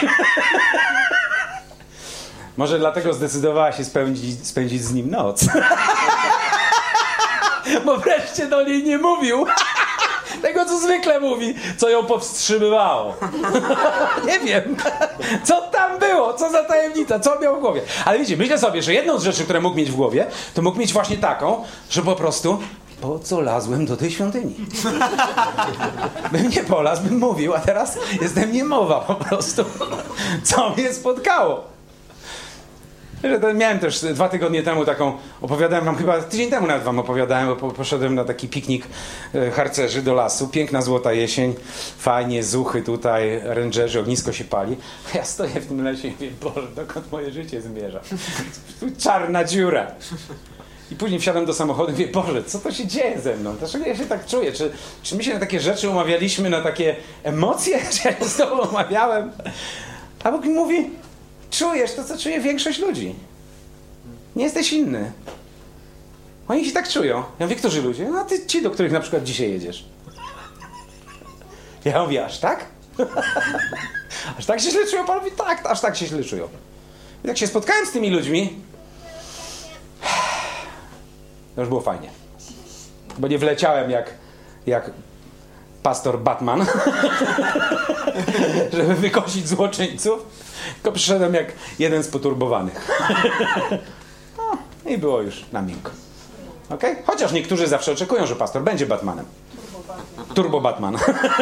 Może dlatego zdecydowała się spędzić z nim noc. Bo wreszcie do niej nie mówił tego, co zwykle mówi, co ją powstrzymywało. Nie wiem, co tam było, co za tajemnica, co miał w głowie. Ale wiecie, myślę sobie, że jedną z rzeczy, które mógł mieć w głowie, to mógł mieć właśnie taką, że po prostu po co lazłem do tej świątyni? Bym nie polazł, bym mówił, a teraz jestem niemowa po prostu. Co mnie spotkało? Miałem też 2 tygodnie temu taką, opowiadałem wam chyba, tydzień temu nawet wam opowiadałem, bo poszedłem na taki piknik harcerzy do lasu, piękna złota jesień, fajnie, zuchy tutaj, rangerzy, ognisko się pali. Ja stoję w tym lesie i mówię, Boże, dokąd moje życie zmierza? Czarna dziura. I później wsiadam do samochodu i mówię, Boże, co to się dzieje ze mną? Dlaczego ja się tak czuję? Czy my się na takie rzeczy umawialiśmy, na takie emocje? Czy ja się z tobą umawiałem? A Bóg mi mówi, czujesz to, co czuje większość ludzi. Nie jesteś inny. Oni się tak czują. Ja mówię, którzy ludzie? No ci, do których na przykład dzisiaj jedziesz. Ja mówię, aż tak? Aż tak się źle czują? Pan mówi, tak, aż tak się źle czują. I jak się spotkałem z tymi ludźmi, to już było fajnie. Bo nie wleciałem jak pastor Batman, żeby wykosić złoczyńców, tylko przyszedłem jak jeden z poturbowanych. No, i było już na miękko. Okay? Chociaż niektórzy zawsze oczekują, że pastor będzie Batmanem. Turbo Batman.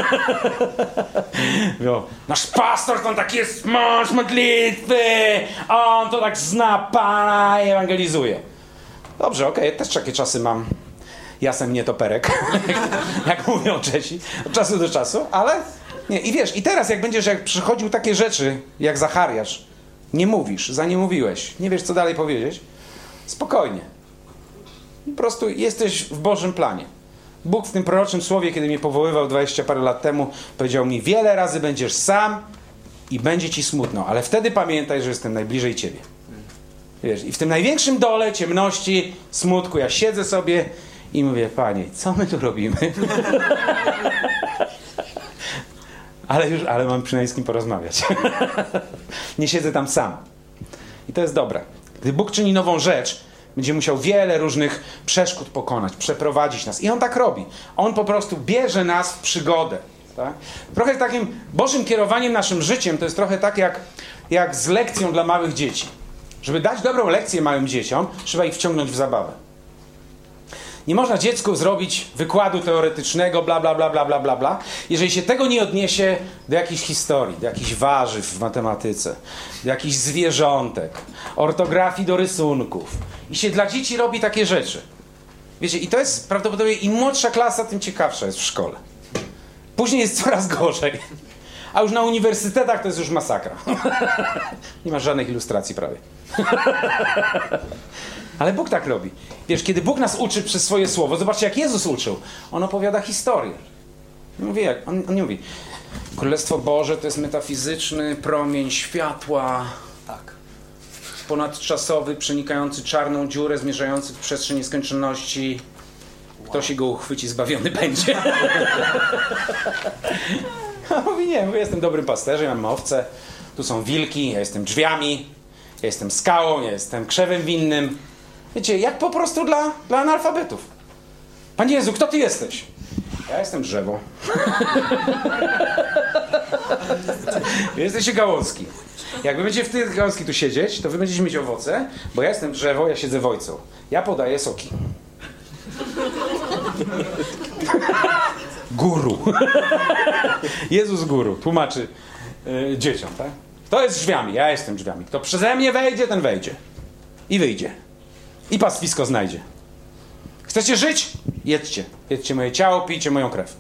Nasz pastor to taki jest mąż modlitwy, on to tak zna Pana i ewangelizuje. Dobrze, okej, też takie czasy mam. Jasem nietoperek, jak mówią Czesi, od czasu do czasu, ale nie. I wiesz, i teraz jak będziesz, jak przychodził takie rzeczy, jak Zachariasz, nie mówisz, zaniemówiłeś, nie wiesz co dalej powiedzieć, spokojnie. Po prostu jesteś w Bożym planie. Bóg w tym proroczym słowie, kiedy mnie powoływał 20 parę lat temu, powiedział mi, wiele razy będziesz sam i będzie ci smutno, ale wtedy pamiętaj, że jestem najbliżej ciebie. Wiesz, i w tym największym dole, ciemności, smutku, ja siedzę sobie i mówię, Panie, co my tu robimy? ale mam przynajmniej z kim porozmawiać. Nie siedzę tam sam. I to jest dobre. Gdy Bóg czyni nową rzecz, będzie musiał wiele różnych przeszkód pokonać, przeprowadzić nas. I On tak robi. On po prostu bierze nas w przygodę. Tak? Trochę takim Bożym kierowaniem naszym życiem to jest trochę tak jak z lekcją dla małych dzieci. Żeby dać dobrą lekcję małym dzieciom, trzeba ich wciągnąć w zabawę. Nie można dziecku zrobić wykładu teoretycznego, bla, bla, bla, bla, bla, bla, bla, jeżeli się tego nie odniesie do jakiejś historii, do jakichś warzyw w matematyce, do jakichś zwierzątek, ortografii do rysunków. I się dla dzieci robi takie rzeczy. Wiecie, i to jest prawdopodobnie im młodsza klasa, tym ciekawsza jest w szkole. Później jest coraz gorzej. A już na uniwersytetach to jest już masakra. Nie ma żadnych ilustracji prawie. Ale Bóg tak robi. Wiesz, kiedy Bóg nas uczy przez swoje słowo, zobaczcie jak Jezus uczył. On opowiada historię. On nie mówi, Królestwo Boże to jest metafizyczny promień światła. Tak. Ponadczasowy, przenikający czarną dziurę, zmierzający w przestrzeń nieskończoności. Kto się go uchwyci, zbawiony będzie. Mówi, nie, ja jestem dobrym pasterzem, ja mam owce, tu są wilki, ja jestem drzwiami, ja jestem skałą, ja jestem krzewem winnym. Wiecie, jak po prostu dla analfabetów. Panie Jezu, kto ty jesteś? Ja jestem drzewo. Wy jesteście gałązki. Jak wy będziecie w tych gałązki tu siedzieć, to wy będziecie mieć owoce, bo ja jestem drzewo, ja siedzę w ojcu. Ja podaję soki. Guru. Jezus guru. Tłumaczy dzieciom, tak? Kto jest drzwiami? Ja jestem drzwiami. Kto przeze mnie wejdzie, ten wejdzie. I wyjdzie. I pastwisko znajdzie. Chcecie żyć? Jedźcie. Jedźcie moje ciało, pijcie moją krew.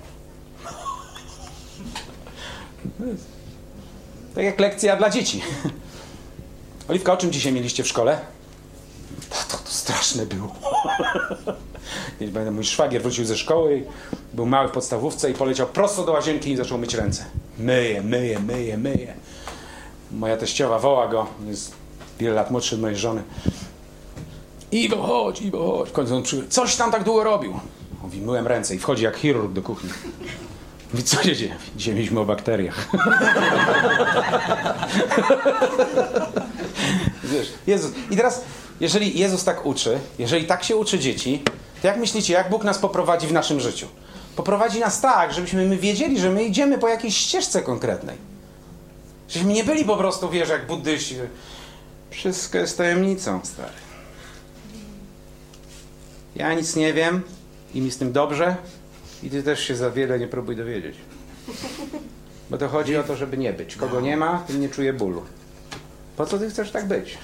Tak jak lekcja dla dzieci. Oliwka, o czym dzisiaj mieliście w szkole? To straszne było. Mój szwagier wrócił ze szkoły, był mały w podstawówce i poleciał prosto do łazienki i zaczął myć ręce. Myje. Moja teściowa woła go, jest wiele lat młodszy od mojej żony. Iwo, chodź. W końcu on przychodzi. Coś tam tak długo robił. Mówi, myłem ręce i wchodzi jak chirurg do kuchni. Mówi, co się dzieje? Dzisiaj mieliśmy o bakteriach. Wiesz, Jezus. I teraz, jeżeli Jezus tak uczy, jeżeli tak się uczy dzieci, to jak myślicie, jak Bóg nas poprowadzi w naszym życiu? Poprowadzi nas tak, żebyśmy my wiedzieli, że my idziemy po jakiejś ścieżce konkretnej. Żebyśmy nie byli po prostu, wiesz, jak buddyści. Wszystko jest tajemnicą, stary. Ja nic nie wiem i mi z tym dobrze i ty też się za wiele nie próbuj dowiedzieć. Bo to chodzi o to, żeby nie być. Kogo nie ma, ten nie czuje bólu. Po co ty chcesz tak być?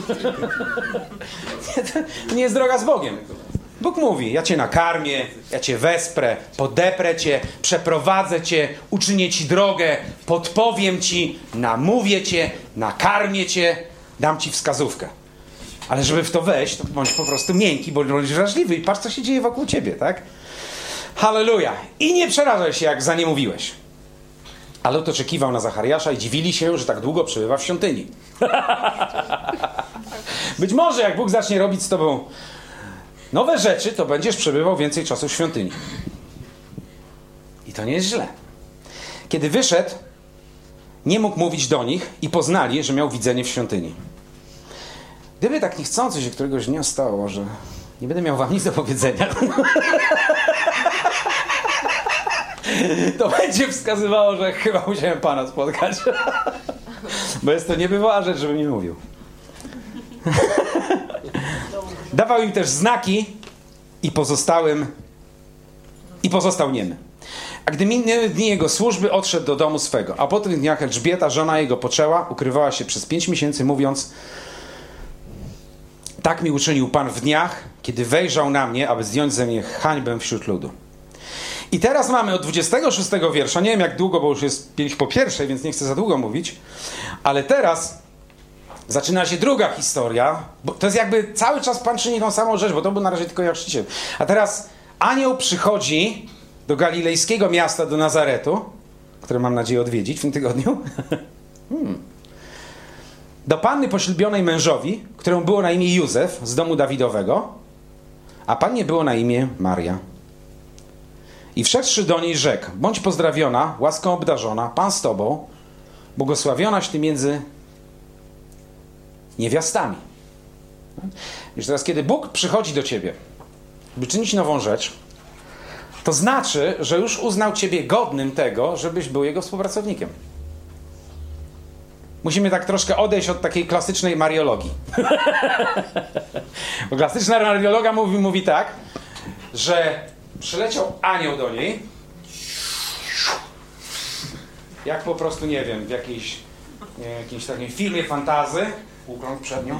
To nie jest droga z Bogiem. Bóg mówi, ja cię nakarmię, ja cię wesprę, podeprę cię, przeprowadzę cię, uczynię ci drogę, podpowiem ci, namówię cię, nakarmię cię, dam ci wskazówkę. Ale żeby w to wejść, to bądź po prostu miękki, bądź wrażliwy i patrz, co się dzieje wokół ciebie, tak? Halleluja! I nie przerażaj się, jak za nie mówiłeś. Ale Lot oczekiwał na Zachariasza i dziwili się, że tak długo przebywa w świątyni. Być może, jak Bóg zacznie robić z tobą nowe rzeczy, to będziesz przebywał więcej czasu w świątyni. I to nie jest źle. Kiedy wyszedł, nie mógł mówić do nich i poznali, że miał widzenie w świątyni. Gdyby tak niechcący się któregoś dnia stało, że nie będę miał wam nic do powiedzenia, to będzie wskazywało, że chyba musiałem Pana spotkać. Bo jest to niebywała rzecz, żebym nie mówił. Dawał im też znaki i i pozostał niemy. A gdy minęły dni jego służby, odszedł do domu swego. A po tych dniach Elżbieta, żona jego, poczęła, ukrywała się przez 5 miesięcy, mówiąc: tak mi uczynił Pan w dniach, kiedy wejrzał na mnie, aby zdjąć ze mnie hańbę wśród ludu. I teraz mamy od 26 wiersza, nie wiem jak długo, bo już jest 5 po pierwszej, więc nie chcę za długo mówić, ale teraz zaczyna się druga historia, bo to jest jakby cały czas Pan czyni tą samą rzecz, bo to był na razie tylko jak chrzciciel. A teraz anioł przychodzi do galilejskiego miasta, do Nazaretu, które mam nadzieję odwiedzić w tym tygodniu, do panny poślubionej mężowi, którą było na imię Józef z domu Dawidowego, a pannie było na imię Maria. I wszedłszy do niej rzekł: bądź pozdrawiona, łaską obdarzona, Pan z tobą, błogosławionaś ty między niewiastami. Wiesz, teraz kiedy Bóg przychodzi do ciebie, by czynić nową rzecz, to znaczy, że już uznał ciebie godnym tego, żebyś był jego współpracownikiem. Musimy tak troszkę odejść od takiej klasycznej mariologii. Bo klasyczna mariologa mówi tak, że przyleciał anioł do niej, jak po prostu, nie wiem, w jakiejś takiej filmie fantazy, ukląkł przed nią.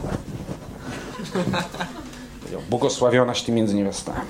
Błogosławionaś ty między niewiastami.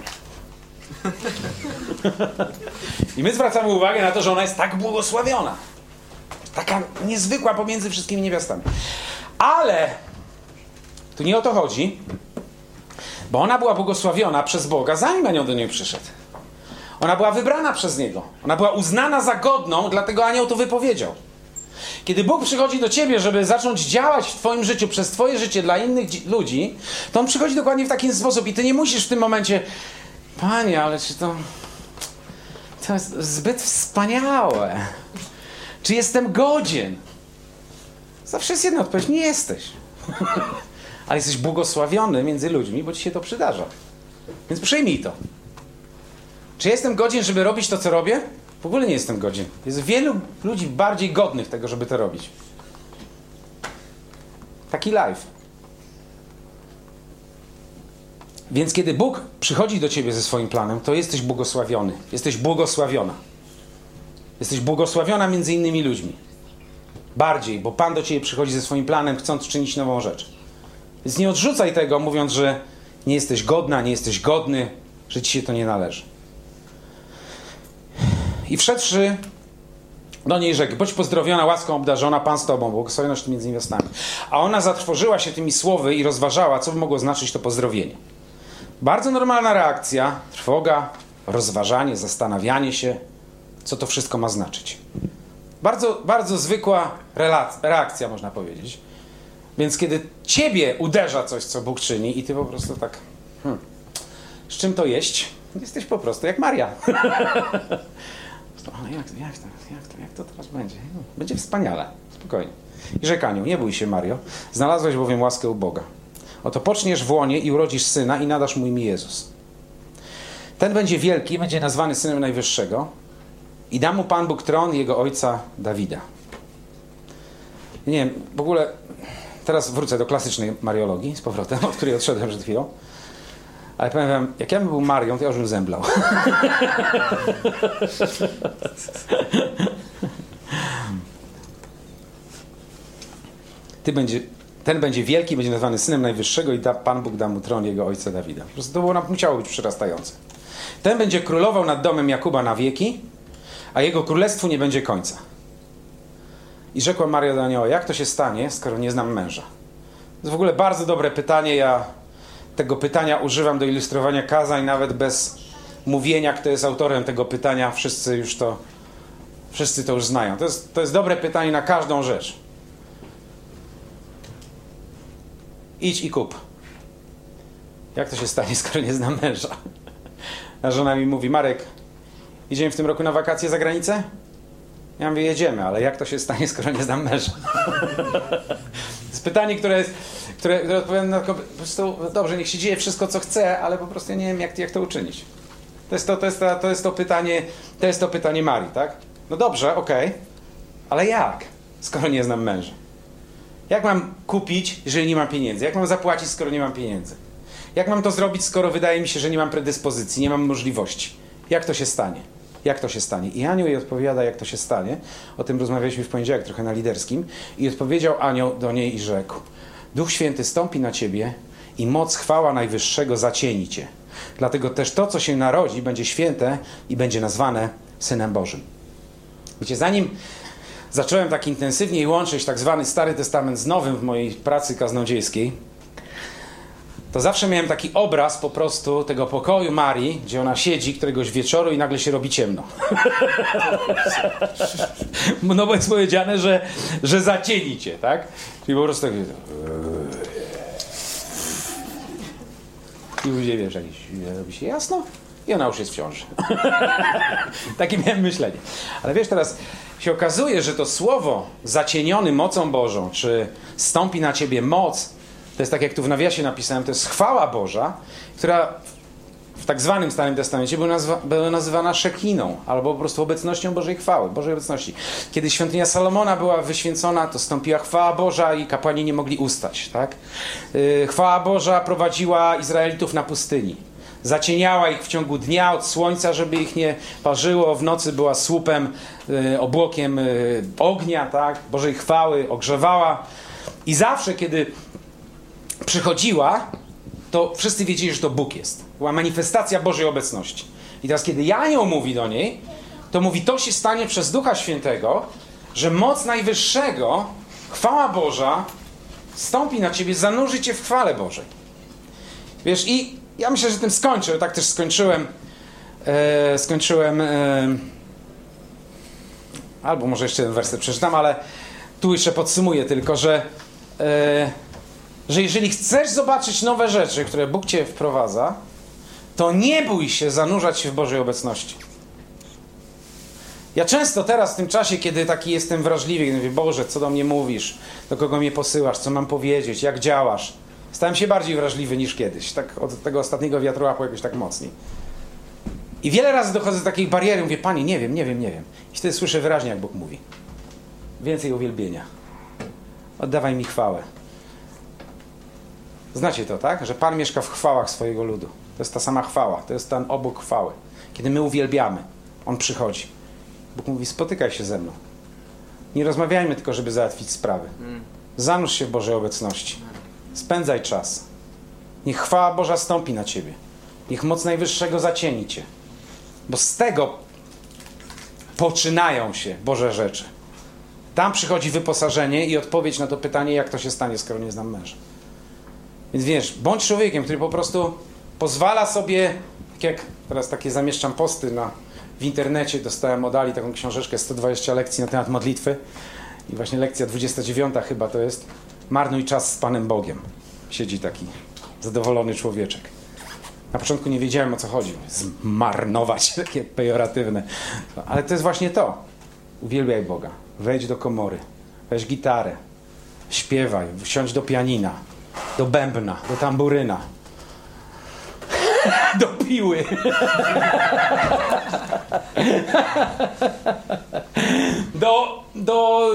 I my zwracamy uwagę na to, że ona jest tak błogosławiona. Taka niezwykła pomiędzy wszystkimi niewiastami. Ale tu nie o to chodzi, bo ona była błogosławiona przez Boga, zanim anioł do niej przyszedł. Ona była wybrana przez Niego. Ona była uznana za godną, dlatego anioł to wypowiedział. Kiedy Bóg przychodzi do ciebie, żeby zacząć działać w twoim życiu, przez twoje życie dla innych ludzi, to On przychodzi dokładnie w taki sposób i ty nie musisz w tym momencie: Panie, ale czy to jest zbyt wspaniałe. Czy jestem godzien? Zawsze jest jedna odpowiedź: nie jesteś. Ale jesteś błogosławiony między ludźmi, bo ci się to przydarza. Więc przyjmij to. Czy jestem godzien, żeby robić to, co robię? W ogóle nie jestem godzien. Jest wielu ludzi bardziej godnych tego, żeby to robić. Taki life. Więc kiedy Bóg przychodzi do ciebie ze swoim planem, to jesteś błogosławiony. Jesteś błogosławiona. Jesteś błogosławiona między innymi ludźmi. Bardziej, bo Pan do ciebie przychodzi ze swoim planem, chcąc czynić nową rzecz. Więc nie odrzucaj tego, mówiąc, że nie jesteś godna, nie jesteś godny, że ci się to nie należy. I wszedłszy do niej rzekł: bądź pozdrowiona, łaską obdarzona, Pan z tobą, błogosławionaś ty między niewiastami. A ona zatrwożyła się tymi słowy i rozważała, co by mogło znaczyć to pozdrowienie. Bardzo normalna reakcja, trwoga, rozważanie, zastanawianie się, co to wszystko ma znaczyć. Bardzo, bardzo zwykła reakcja, można powiedzieć. Więc kiedy ciebie uderza coś, co Bóg czyni i ty po prostu tak, z czym to jeść? Jesteś po prostu jak Maria. Ale jak to teraz będzie? Będzie wspaniale, spokojnie. I rzekł anioł: nie bój się, Mario, znalazłeś bowiem łaskę u Boga. Oto poczniesz w łonie i urodzisz syna i nadasz mu imię Jezus. Ten będzie wielki, będzie nazwany Synem Najwyższego i da mu Pan Bóg tron jego ojca Dawida. Nie wiem, w ogóle teraz wrócę do klasycznej mariologii z powrotem, od której odszedłem przed chwilą. Ale powiem wam, jak ja bym był Marią, to ja już bym zemblał. Ten będzie wielki, będzie nazwany Synem Najwyższego i Pan Bóg da mu tron jego ojca Dawida. Po prostu to musiało być przyrastające. Ten będzie królował nad domem Jakuba na wieki, a jego królestwu nie będzie końca. I rzekła Maria do anioła: jak to się stanie, skoro nie znam męża? To jest w ogóle bardzo dobre pytanie. Ja tego pytania używam do ilustrowania kazań, nawet bez mówienia, kto jest autorem tego pytania. Wszyscy to już znają. To jest dobre pytanie na każdą rzecz. Idź i kup. Jak to się stanie, skoro nie znam męża? A żona mi mówi: Marek, idziemy w tym roku na wakacje za granicę? Ja mówię: jedziemy, ale jak to się stanie, skoro nie znam męża? To jest pytanie, które odpowiada na to, po prostu: dobrze, niech się dzieje wszystko, co chce, ale po prostu ja nie wiem, jak to uczynić. To jest to pytanie Marii, tak? No dobrze, okej, ale jak, skoro nie znam męża? Jak mam kupić, jeżeli nie mam pieniędzy? Jak mam zapłacić, skoro nie mam pieniędzy? Jak mam to zrobić, skoro wydaje mi się, że nie mam predyspozycji, nie mam możliwości? Jak to się stanie? Jak to się stanie? I anioł jej odpowiada, jak to się stanie. O tym rozmawialiśmy w poniedziałek trochę na liderskim. I odpowiedział anioł do niej i rzekł: Duch Święty stąpi na ciebie i moc, chwała Najwyższego zacieni cię. Dlatego też to, co się narodzi, będzie święte i będzie nazwane Synem Bożym. Wiecie, zanim zacząłem tak intensywniej łączyć tak zwany Stary Testament z Nowym w mojej pracy kaznodziejskiej, to zawsze miałem taki obraz po prostu tego pokoju Marii, gdzie ona siedzi któregoś wieczoru i nagle się robi ciemno. No bo jest powiedziane, że zacieni cię, tak? Czyli po prostu tak... I ludzie, wiesz, robi się jasno i ona już jest w ciąży. Takie miałem myślenie. Ale wiesz, teraz się okazuje, że to słowo zacieniony mocą Bożą, czy stąpi na ciebie moc, to jest tak jak tu w nawiasie napisałem, to jest chwała Boża, która w tak zwanym Starym Testamencie była nazywana Szekiną, albo po prostu obecnością Bożej chwały, Bożej obecności. Kiedy świątynia Salomona była wyświęcona, to stąpiła chwała Boża i kapłani nie mogli ustać. Tak? Chwała Boża prowadziła Izraelitów na pustyni. Zacieniała ich w ciągu dnia od słońca, żeby ich nie parzyło. W nocy była słupem, obłokiem ognia, tak? Bożej chwały, ogrzewała. I zawsze, kiedy przychodziła, to wszyscy wiedzieli, że to Bóg jest. Była manifestacja Bożej obecności. I teraz, kiedy anioł mówi do niej, to mówi, to się stanie przez Ducha Świętego, że moc Najwyższego, chwała Boża stąpi na ciebie, zanurzy cię w chwale Bożej. Wiesz, i ja myślę, że tym skończę. Tak też skończyłem. Albo może jeszcze jeden werset przeczytam, ale tu jeszcze podsumuję tylko, że jeżeli chcesz zobaczyć nowe rzeczy, które Bóg cię wprowadza, to nie bój się zanurzać się w Bożej obecności. Ja często teraz w tym czasie, kiedy taki jestem wrażliwy, mówię, Boże, co do mnie mówisz, do kogo mnie posyłasz, co mam powiedzieć, jak działasz, stałem się bardziej wrażliwy niż kiedyś. Tak od tego ostatniego wiatrułapu jakoś tak mocniej. I wiele razy dochodzę do takiej bariery, mówię, Panie, nie wiem. I wtedy słyszę wyraźnie, jak Bóg mówi. Więcej uwielbienia. Oddawaj mi chwałę. Znacie to, tak? Że Pan mieszka w chwałach swojego ludu. To jest ta sama chwała. To jest ten obok chwały. Kiedy my uwielbiamy, On przychodzi. Bóg mówi, spotykaj się ze mną. Nie rozmawiajmy tylko, żeby załatwić sprawy. Zanurz się w Bożej obecności. Spędzaj czas. Niech chwała Boża stąpi na ciebie. Niech moc Najwyższego zacieni cię. Bo z tego poczynają się Boże rzeczy. Tam przychodzi wyposażenie i odpowiedź na to pytanie, jak to się stanie, skoro nie znam męża. Więc wiesz, bądź człowiekiem, który po prostu pozwala sobie, tak jak teraz takie zamieszczam posty w internecie, dostałem od Ali taką książeczkę 120 lekcji na temat modlitwy i właśnie lekcja 29 chyba to jest marnuj czas z Panem Bogiem. Siedzi taki zadowolony człowieczek. Na początku nie wiedziałem, o co chodzi. Zmarnować, takie pejoratywne. Ale to jest właśnie to. Uwielbiaj Boga. Wejdź do komory. Weź gitarę. Śpiewaj. Wsiądź do pianina. Do bębna. Do tamburyna. Do piły. do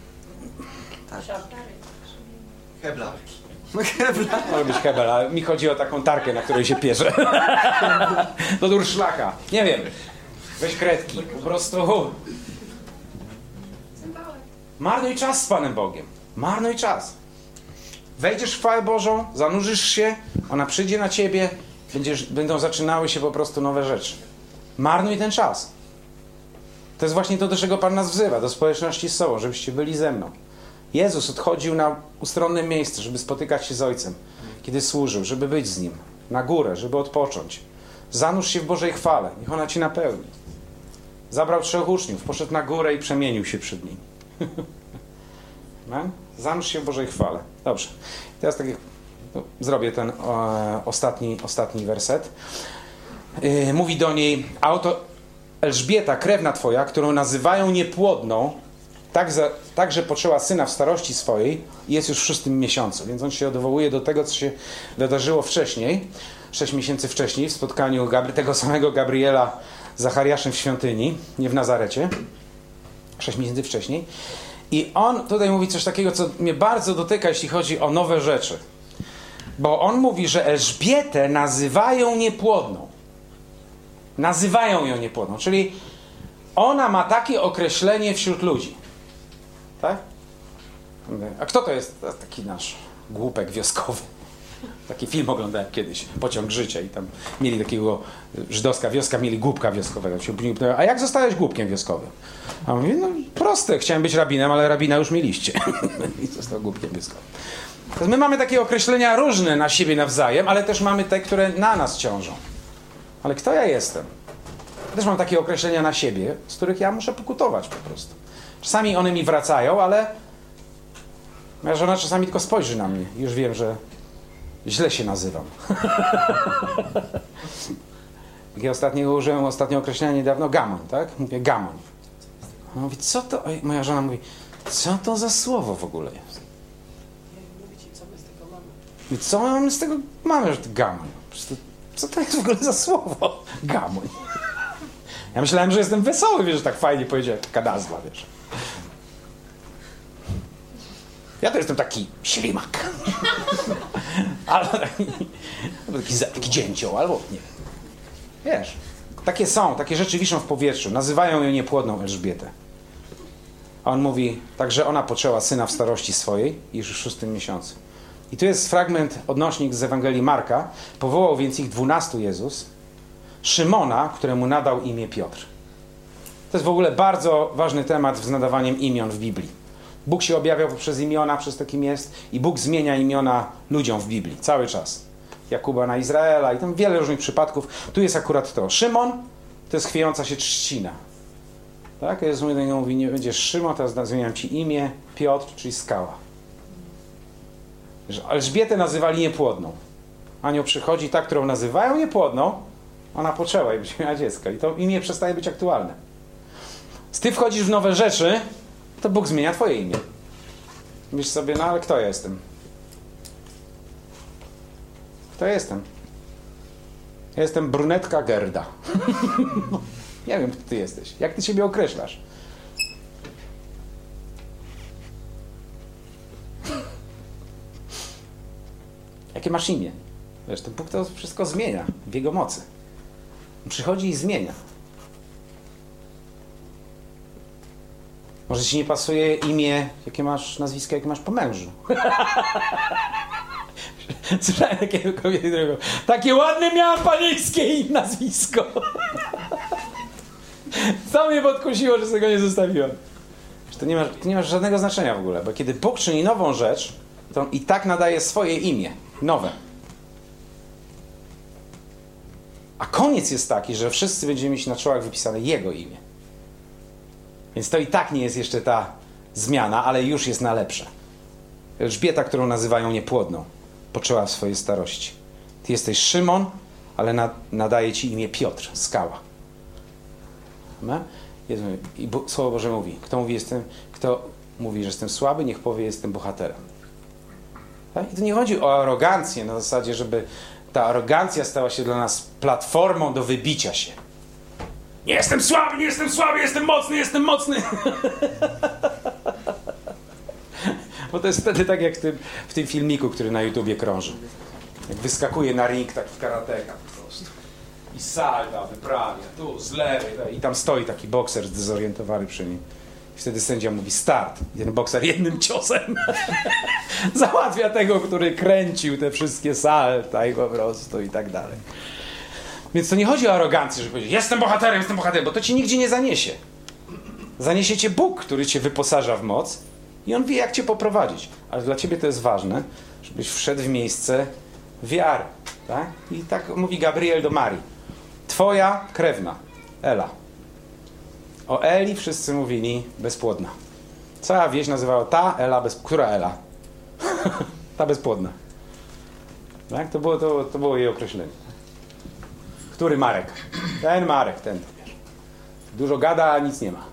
Heblarki. Może być hebel, ale mi chodzi o taką tarkę, na której się pierze. Do durszlaka. Nie wiem. Weź kredki. Po prostu. Marnuj czas z Panem Bogiem. Marnuj czas. Wejdziesz w chwałę Bożą, zanurzysz się, ona przyjdzie na ciebie, będą zaczynały się po prostu nowe rzeczy. Marnuj ten czas. To jest właśnie to, do czego Pan nas wzywa, do społeczności z sobą, żebyście byli ze mną. Jezus odchodził na ustronne miejsce, żeby spotykać się z Ojcem, kiedy służył, żeby być z Nim, na górę, żeby odpocząć. Zanurz się w Bożej chwale, niech ona Cię napełni. Zabrał 3 uczniów, poszedł na górę i przemienił się przed nimi. Zanurz się w Bożej chwale. Dobrze. Teraz tak jak zrobię ten ostatni werset. Mówi do niej, a oto Elżbieta, krewna Twoja, którą nazywają niepłodną, także poczęła syna w starości swojej i jest już w 6. miesiącu. Więc on się odwołuje do tego, co się wydarzyło wcześniej, 6 miesięcy wcześniej, w spotkaniu tego samego Gabriela z Zachariaszem w świątyni, nie w Nazarecie, 6 miesięcy wcześniej. I on tutaj mówi coś takiego, co mnie bardzo dotyka, jeśli chodzi o nowe rzeczy. Bo on mówi, że Elżbietę nazywają niepłodną. Nazywają ją niepłodną. Czyli ona ma takie określenie wśród ludzi. Tak? A kto to jest? To jest taki nasz głupek wioskowy. Taki film oglądałem kiedyś, Pociąg życia, i tam mieli takiego, żydowska wioska, mieli głupka wioskowego. A jak zostałeś głupkiem wioskowym? A on mówi, no proste, chciałem być rabinem, ale rabina już mieliście. I został głupkiem wioskowym. My mamy takie określenia różne na siebie nawzajem, ale też mamy te, które na nas ciążą. Ale kto ja jestem? Też mam takie określenia na siebie, z których ja muszę pokutować po prostu. Czasami one mi wracają, ale moja żona czasami tylko spojrzy na mnie i już wiem, że źle się nazywam. Ja użyłem ostatnio określenia niedawno, gamoń, tak? Mówię gamoń. On mówi, co to? Moja żona mówi, co to za słowo w ogóle jest? I co my z tego mamy, że to gamoń? Co to jest w ogóle za słowo? Gamoń. Ja myślałem, że jestem wesoły, wiesz, że tak fajnie powiedziałem, taka nazwa, wiesz. Ja to jestem taki ślimak. Albo taki dzięcioł, albo nie. Wiesz, takie rzeczy wiszą w powietrzu. Nazywają ją niepłodną Elżbietę. A on mówi, także ona poczęła syna w starości swojej, już w 6. miesiącu. I tu jest fragment, odnośnik z Ewangelii Marka. Powołał więc ich 12 Jezus. Szymona, któremu nadał imię Piotr. To jest w ogóle bardzo ważny temat z nadawaniem imion w Biblii. Bóg się objawia poprzez imiona, przez to kim jest, i Bóg zmienia imiona ludziom w Biblii cały czas. Jakuba na Izraela i tam wiele różnych przypadków. Tu jest akurat to. Szymon to jest chwiejąca się trzcina. Tak? Jezus mówi, nie będziesz Szymon, teraz zmieniam ci imię Piotr, czyli skała. Elżbietę nazywali niepłodną. Anioł przychodzi, ta, którą nazywają niepłodną, ona poczęła i będzie miała dziecko. I to imię przestaje być aktualne. Ty wchodzisz w nowe rzeczy, to Bóg zmienia twoje imię. Myślisz sobie, no ale kto ja jestem? Kto ja jestem? Ja jestem brunetka Gerda. Nie wiem, kto ty jesteś. Jak ty siebie określasz? Jakie masz imię? Wiesz, to Bóg to wszystko zmienia w Jego mocy. On przychodzi i zmienia. Może ci nie pasuje imię, jakie masz, nazwisko, jakie masz po mężu. Słyszałem takiego kobiety, którego takie ładne miałam panieńskie nazwisko. Co mnie podkusiło, że sobie go nie zostawiłem. To nie ma żadnego znaczenia w ogóle, bo kiedy Bóg czyni nową rzecz, to on i tak nadaje swoje imię. Nowe. A koniec jest taki, że wszyscy będziemy mieć na czołach wypisane Jego imię. Więc to i tak nie jest jeszcze ta zmiana, ale już jest na lepsze. Elżbieta, którą nazywają niepłodną, poczęła w swojej starości. Ty jesteś Szymon, ale nadaje ci imię Piotr, skała. I Słowo Boże mówi, kto mówi, że jestem słaby, niech powie, jestem bohaterem. Tak? I to nie chodzi o arogancję na zasadzie, żeby ta arogancja stała się dla nas platformą do wybicia się. Nie jestem słaby, jestem mocny. Bo to jest wtedy tak jak w tym filmiku, który na YouTubie krąży. Jak wyskakuje na ring taki karateka po prostu. I salta wyprawia, tu z lewej. I tam stoi taki bokser zdezorientowany przy nim. I wtedy sędzia mówi start. I ten bokser jednym ciosem załatwia tego, który kręcił te wszystkie salta i po prostu i tak dalej. Więc to nie chodzi o arogancję, że powiedzieć jestem bohaterem, bo to ci nigdzie nie zaniesie. Zaniesie cię Bóg, który cię wyposaża w moc i On wie, jak cię poprowadzić. Ale dla ciebie to jest ważne, żebyś wszedł w miejsce wiary. Tak? I tak mówi Gabriel do Marii. Twoja krewna, Ela. O Eli wszyscy mówili bezpłodna. Cała wieś nazywała ta Ela, która Ela? Ta bezpłodna. Tak? To było jej określenie. Który Marek? Ten Marek, ten. Wiesz. Dużo gada, a nic nie ma.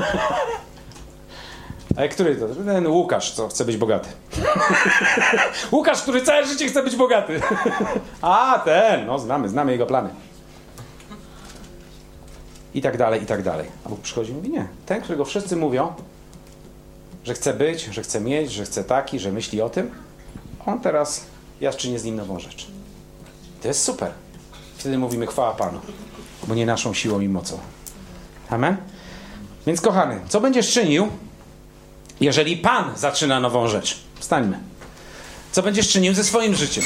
Ale który to? Ten Łukasz, co chce być bogaty. Łukasz, który całe życie chce być bogaty. A, ten, no znamy jego plany. I tak dalej, i tak dalej. A Bóg przychodzi i mówi, nie. Ten, którego wszyscy mówią, że chce być, że chce mieć, że chce taki, że myśli o tym, on teraz, ja czynię z nim nową rzecz. To jest super. Wtedy mówimy chwała Panu, bo nie naszą siłą i mocą. Amen? Więc kochany, co będziesz czynił, jeżeli Pan zaczyna nową rzecz? Wstańmy. Co będziesz czynił ze swoim życiem?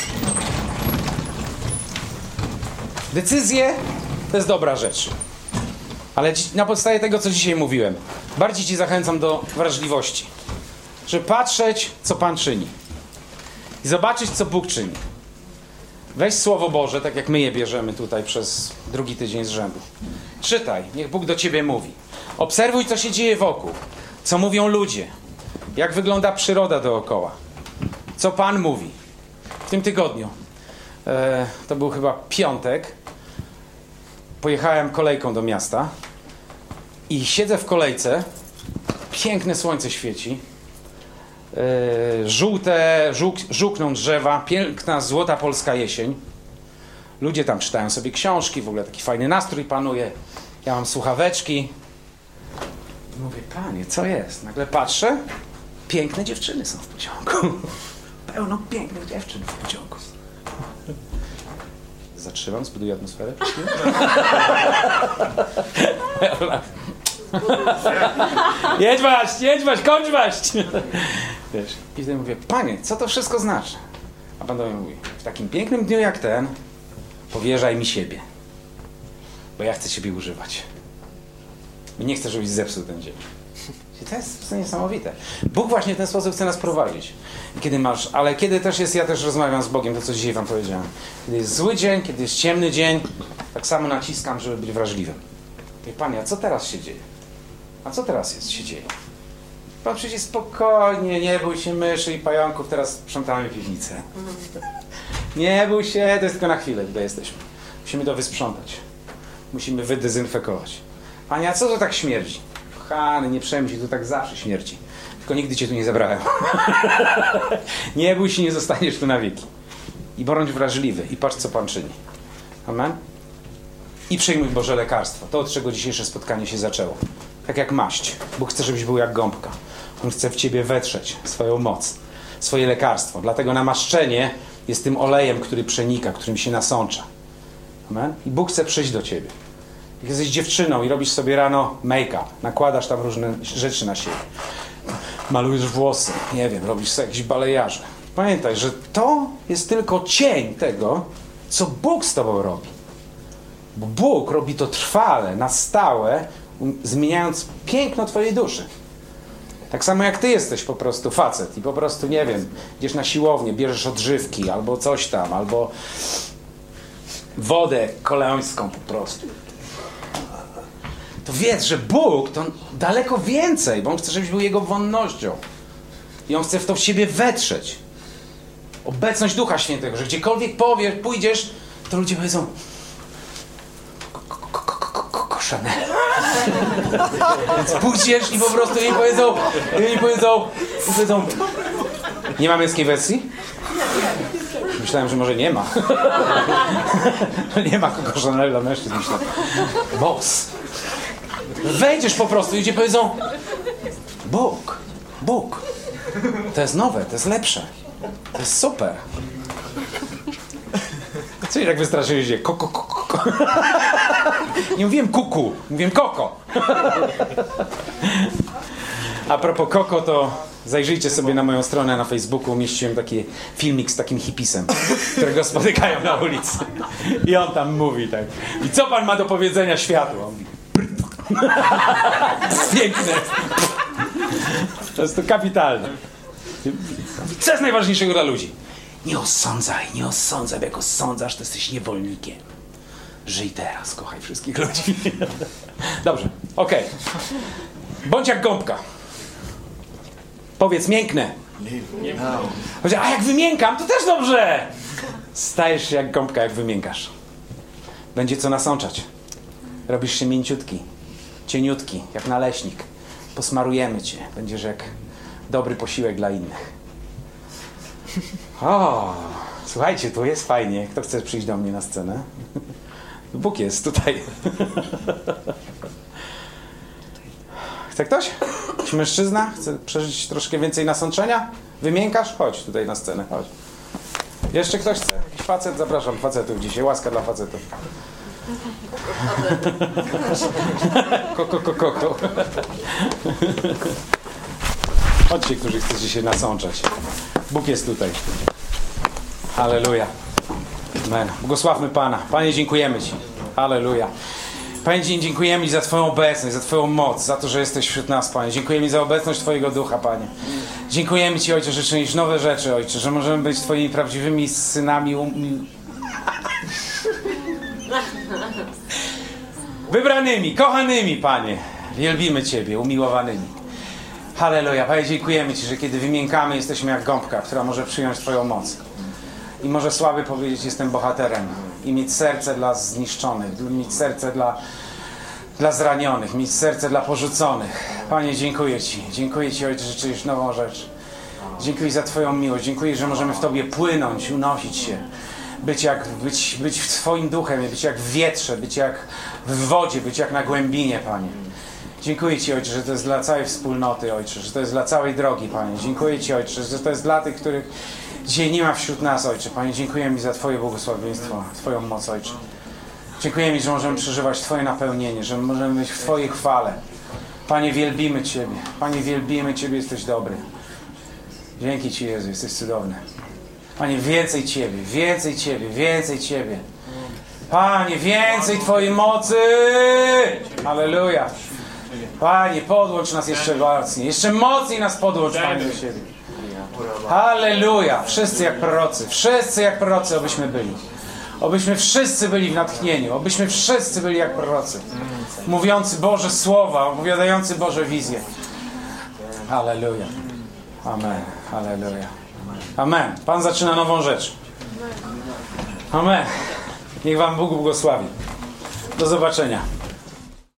Decyzje to jest dobra rzecz. Ale na podstawie tego, co dzisiaj mówiłem, bardziej Ci zachęcam do wrażliwości. Żeby patrzeć, co Pan czyni. I zobaczyć, co Bóg czyni. Weź Słowo Boże, tak jak my je bierzemy tutaj przez drugi tydzień z rzędu. Czytaj, niech Bóg do Ciebie mówi. Obserwuj, co się dzieje wokół. Co mówią ludzie. Jak wygląda przyroda dookoła. Co Pan mówi. W tym tygodniu, to był chyba piątek, pojechałem kolejką do miasta i siedzę w kolejce. Piękne słońce świeci. Żółkną drzewa. Piękna, złota polska jesień. Ludzie tam czytają sobie książki. W ogóle taki fajny nastrój panuje. Ja mam słuchaweczki. Mówię, Panie, co jest? Nagle patrzę. Piękne dziewczyny są w pociągu. Pełno pięknych dziewczyn w pociągu. Zatrzymam, zbuduję atmosferę. Jedź waść, kończ waść! Wiesz, i wtedy mówię, Panie, co to wszystko znaczy? A Pan do mnie mówi, w takim pięknym dniu jak ten, powierzaj mi siebie. Bo ja chcę Ciebie używać. I nie chcę, żebyś zepsuł ten dzień. I to jest niesamowite. Bóg właśnie w ten sposób chce nas prowadzić. Ale kiedy też jest, ja też rozmawiam z Bogiem, to co dzisiaj Wam powiedziałem. Kiedy jest zły dzień, kiedy jest ciemny dzień, tak samo naciskam, żeby być wrażliwym. I Panie, a co teraz się dzieje? A co teraz się dzieje? Pan przyjdzie spokojnie, nie bój się myszy i pająków, teraz sprzątamy piwnicę. Nie bój się, to jest tylko na chwilę, tutaj jesteśmy. Musimy to wysprzątać. Musimy wydezynfekować. Panie, a co to tak śmierdzi? Kochany, nie przejmuj się, to tak zawsze śmierci. Tylko nigdy Cię tu nie zabrałem. Nie bój się, nie zostaniesz tu na wieki. I bądź wrażliwy i patrz, co Pan czyni. Amen? I przyjmuj Boże lekarstwo. To, od czego dzisiejsze spotkanie się zaczęło. Tak jak maść. Bóg chce, żebyś był jak gąbka. On chce w Ciebie wetrzeć swoją moc, swoje lekarstwo. Dlatego namaszczenie jest tym olejem, który przenika, którym się nasącza. Amen? I Bóg chce przyjść do Ciebie. Jak jesteś dziewczyną i robisz sobie rano make-up, nakładasz tam różne rzeczy na siebie, malujesz włosy, nie wiem, robisz sobie jakieś balejarze. Pamiętaj, że to jest tylko cień tego, co Bóg z Tobą robi. Bo Bóg robi to trwale, na stałe, zmieniając piękno Twojej duszy. Tak samo jak Ty jesteś po prostu facet i po prostu, nie wiem, idziesz na siłownię, bierzesz odżywki albo coś tam, albo wodę koleońską po prostu. To wiedz, że Bóg to daleko więcej, bo On chce, żebyś był Jego wonnością. I On chce w to w siebie wetrzeć. Obecność Ducha Świętego, że gdziekolwiek pójdziesz, to ludzie powiedzą Chanel. Więc pójdziesz i po prostu jej powiedzą nie ma męskiej wersji? Myślałem, że może nie ma. Nie ma Coco Chanel dla mężczyzn, myślałem. Boss. Wejdziesz po prostu i ludzie powiedzą Bóg. To jest nowe, to jest lepsze. To jest super. Co jak wystraszyli się? Koko. Nie mówiłem kuku, mówiłem koko. A propos koko, to zajrzyjcie sobie na moją stronę na Facebooku. Umieściłem taki filmik z takim hipisem, którego spotykają na ulicy. I on tam mówi tak. I co Pan ma do powiedzenia światu? On mówi, piękne. To jest to kapitalne. Co jest najważniejszego dla ludzi? Nie osądzaj, bo jak osądzasz, to jesteś niewolnikiem. Żyj teraz, kochaj wszystkich ludzi. Dobrze, okej. Bądź jak gąbka. Powiedz mięknę. A jak wymiękam, to też dobrze. Stajesz się jak gąbka, jak wymiękasz. Będzie co nasączać. Robisz się mięciutki, cieniutki, jak naleśnik. Posmarujemy cię. Będziesz jak dobry posiłek dla innych. O, słuchajcie, tu jest fajnie. Kto chce przyjść do mnie na scenę? Bóg jest tutaj. Chce ktoś? Jakiś mężczyzna? Chce przeżyć troszkę więcej nasączenia? Wymiękasz? Chodź tutaj na scenę, chodź. Jeszcze ktoś chce? Jakiś facet? Zapraszam facetów dzisiaj. Łaska dla facetów. Koko. Chodźcie, którzy chcecie się nasączać. Bóg jest tutaj. Halleluja. Amen. Błogosławmy Pana. Panie, dziękujemy Ci. Halleluja. Panie, dziękujemy Ci za Twoją obecność, za Twoją moc, za to, że jesteś wśród nas, Panie. Dziękujemy Ci za obecność Twojego Ducha, Panie. Dziękujemy Ci, Ojcze, że czynisz nowe rzeczy, Ojcze, że możemy być Twoimi prawdziwymi synami. Wybranymi, kochanymi, Panie. Wielbimy Ciebie, umiłowanymi. Halleluja. Panie, dziękujemy Ci, że kiedy wymiękamy, jesteśmy jak gąbka, która może przyjąć Twoją moc. I może słaby powiedzieć, jestem bohaterem. I mieć serce dla zniszczonych, mieć serce dla zranionych, mieć serce dla porzuconych. Panie, dziękuję Ci. Dziękuję Ci, Ojcze, że czynisz nową rzecz. Dziękuję za Twoją miłość. Dziękuję, że możemy w Tobie płynąć, unosić się. Być w Twoim duchem, być jak w wietrze, być jak w wodzie, być jak na głębinie, Panie. Dziękuję Ci, Ojcze, że to jest dla całej wspólnoty, Ojcze, że to jest dla całej drogi, Panie. Dziękuję Ci, Ojcze, że to jest dla tych, których dzisiaj nie ma wśród nas, Ojcze. Panie, dziękujemy za Twoje błogosławieństwo, Twoją moc, Ojcze. Dziękujemy, że możemy przeżywać Twoje napełnienie, że możemy być w Twojej chwale. Panie, wielbimy Ciebie. Panie, wielbimy Ciebie, jesteś dobry. Dzięki Ci, Jezu, jesteś cudowny. Panie, więcej Ciebie, więcej Ciebie, więcej Ciebie. Panie, więcej Twojej mocy! Halleluja! Panie, podłącz nas jeszcze mocniej nas podłącz, Panie, do siebie. Halleluja! Wszyscy jak prorocy, obyśmy byli. Obyśmy wszyscy byli w natchnieniu, obyśmy wszyscy byli jak prorocy. Mówiący Boże słowa, opowiadający Boże wizje. Halleluja. Amen. Halleluja. Amen. Pan zaczyna nową rzecz. Amen. Niech Wam Bóg błogosławi. Do zobaczenia.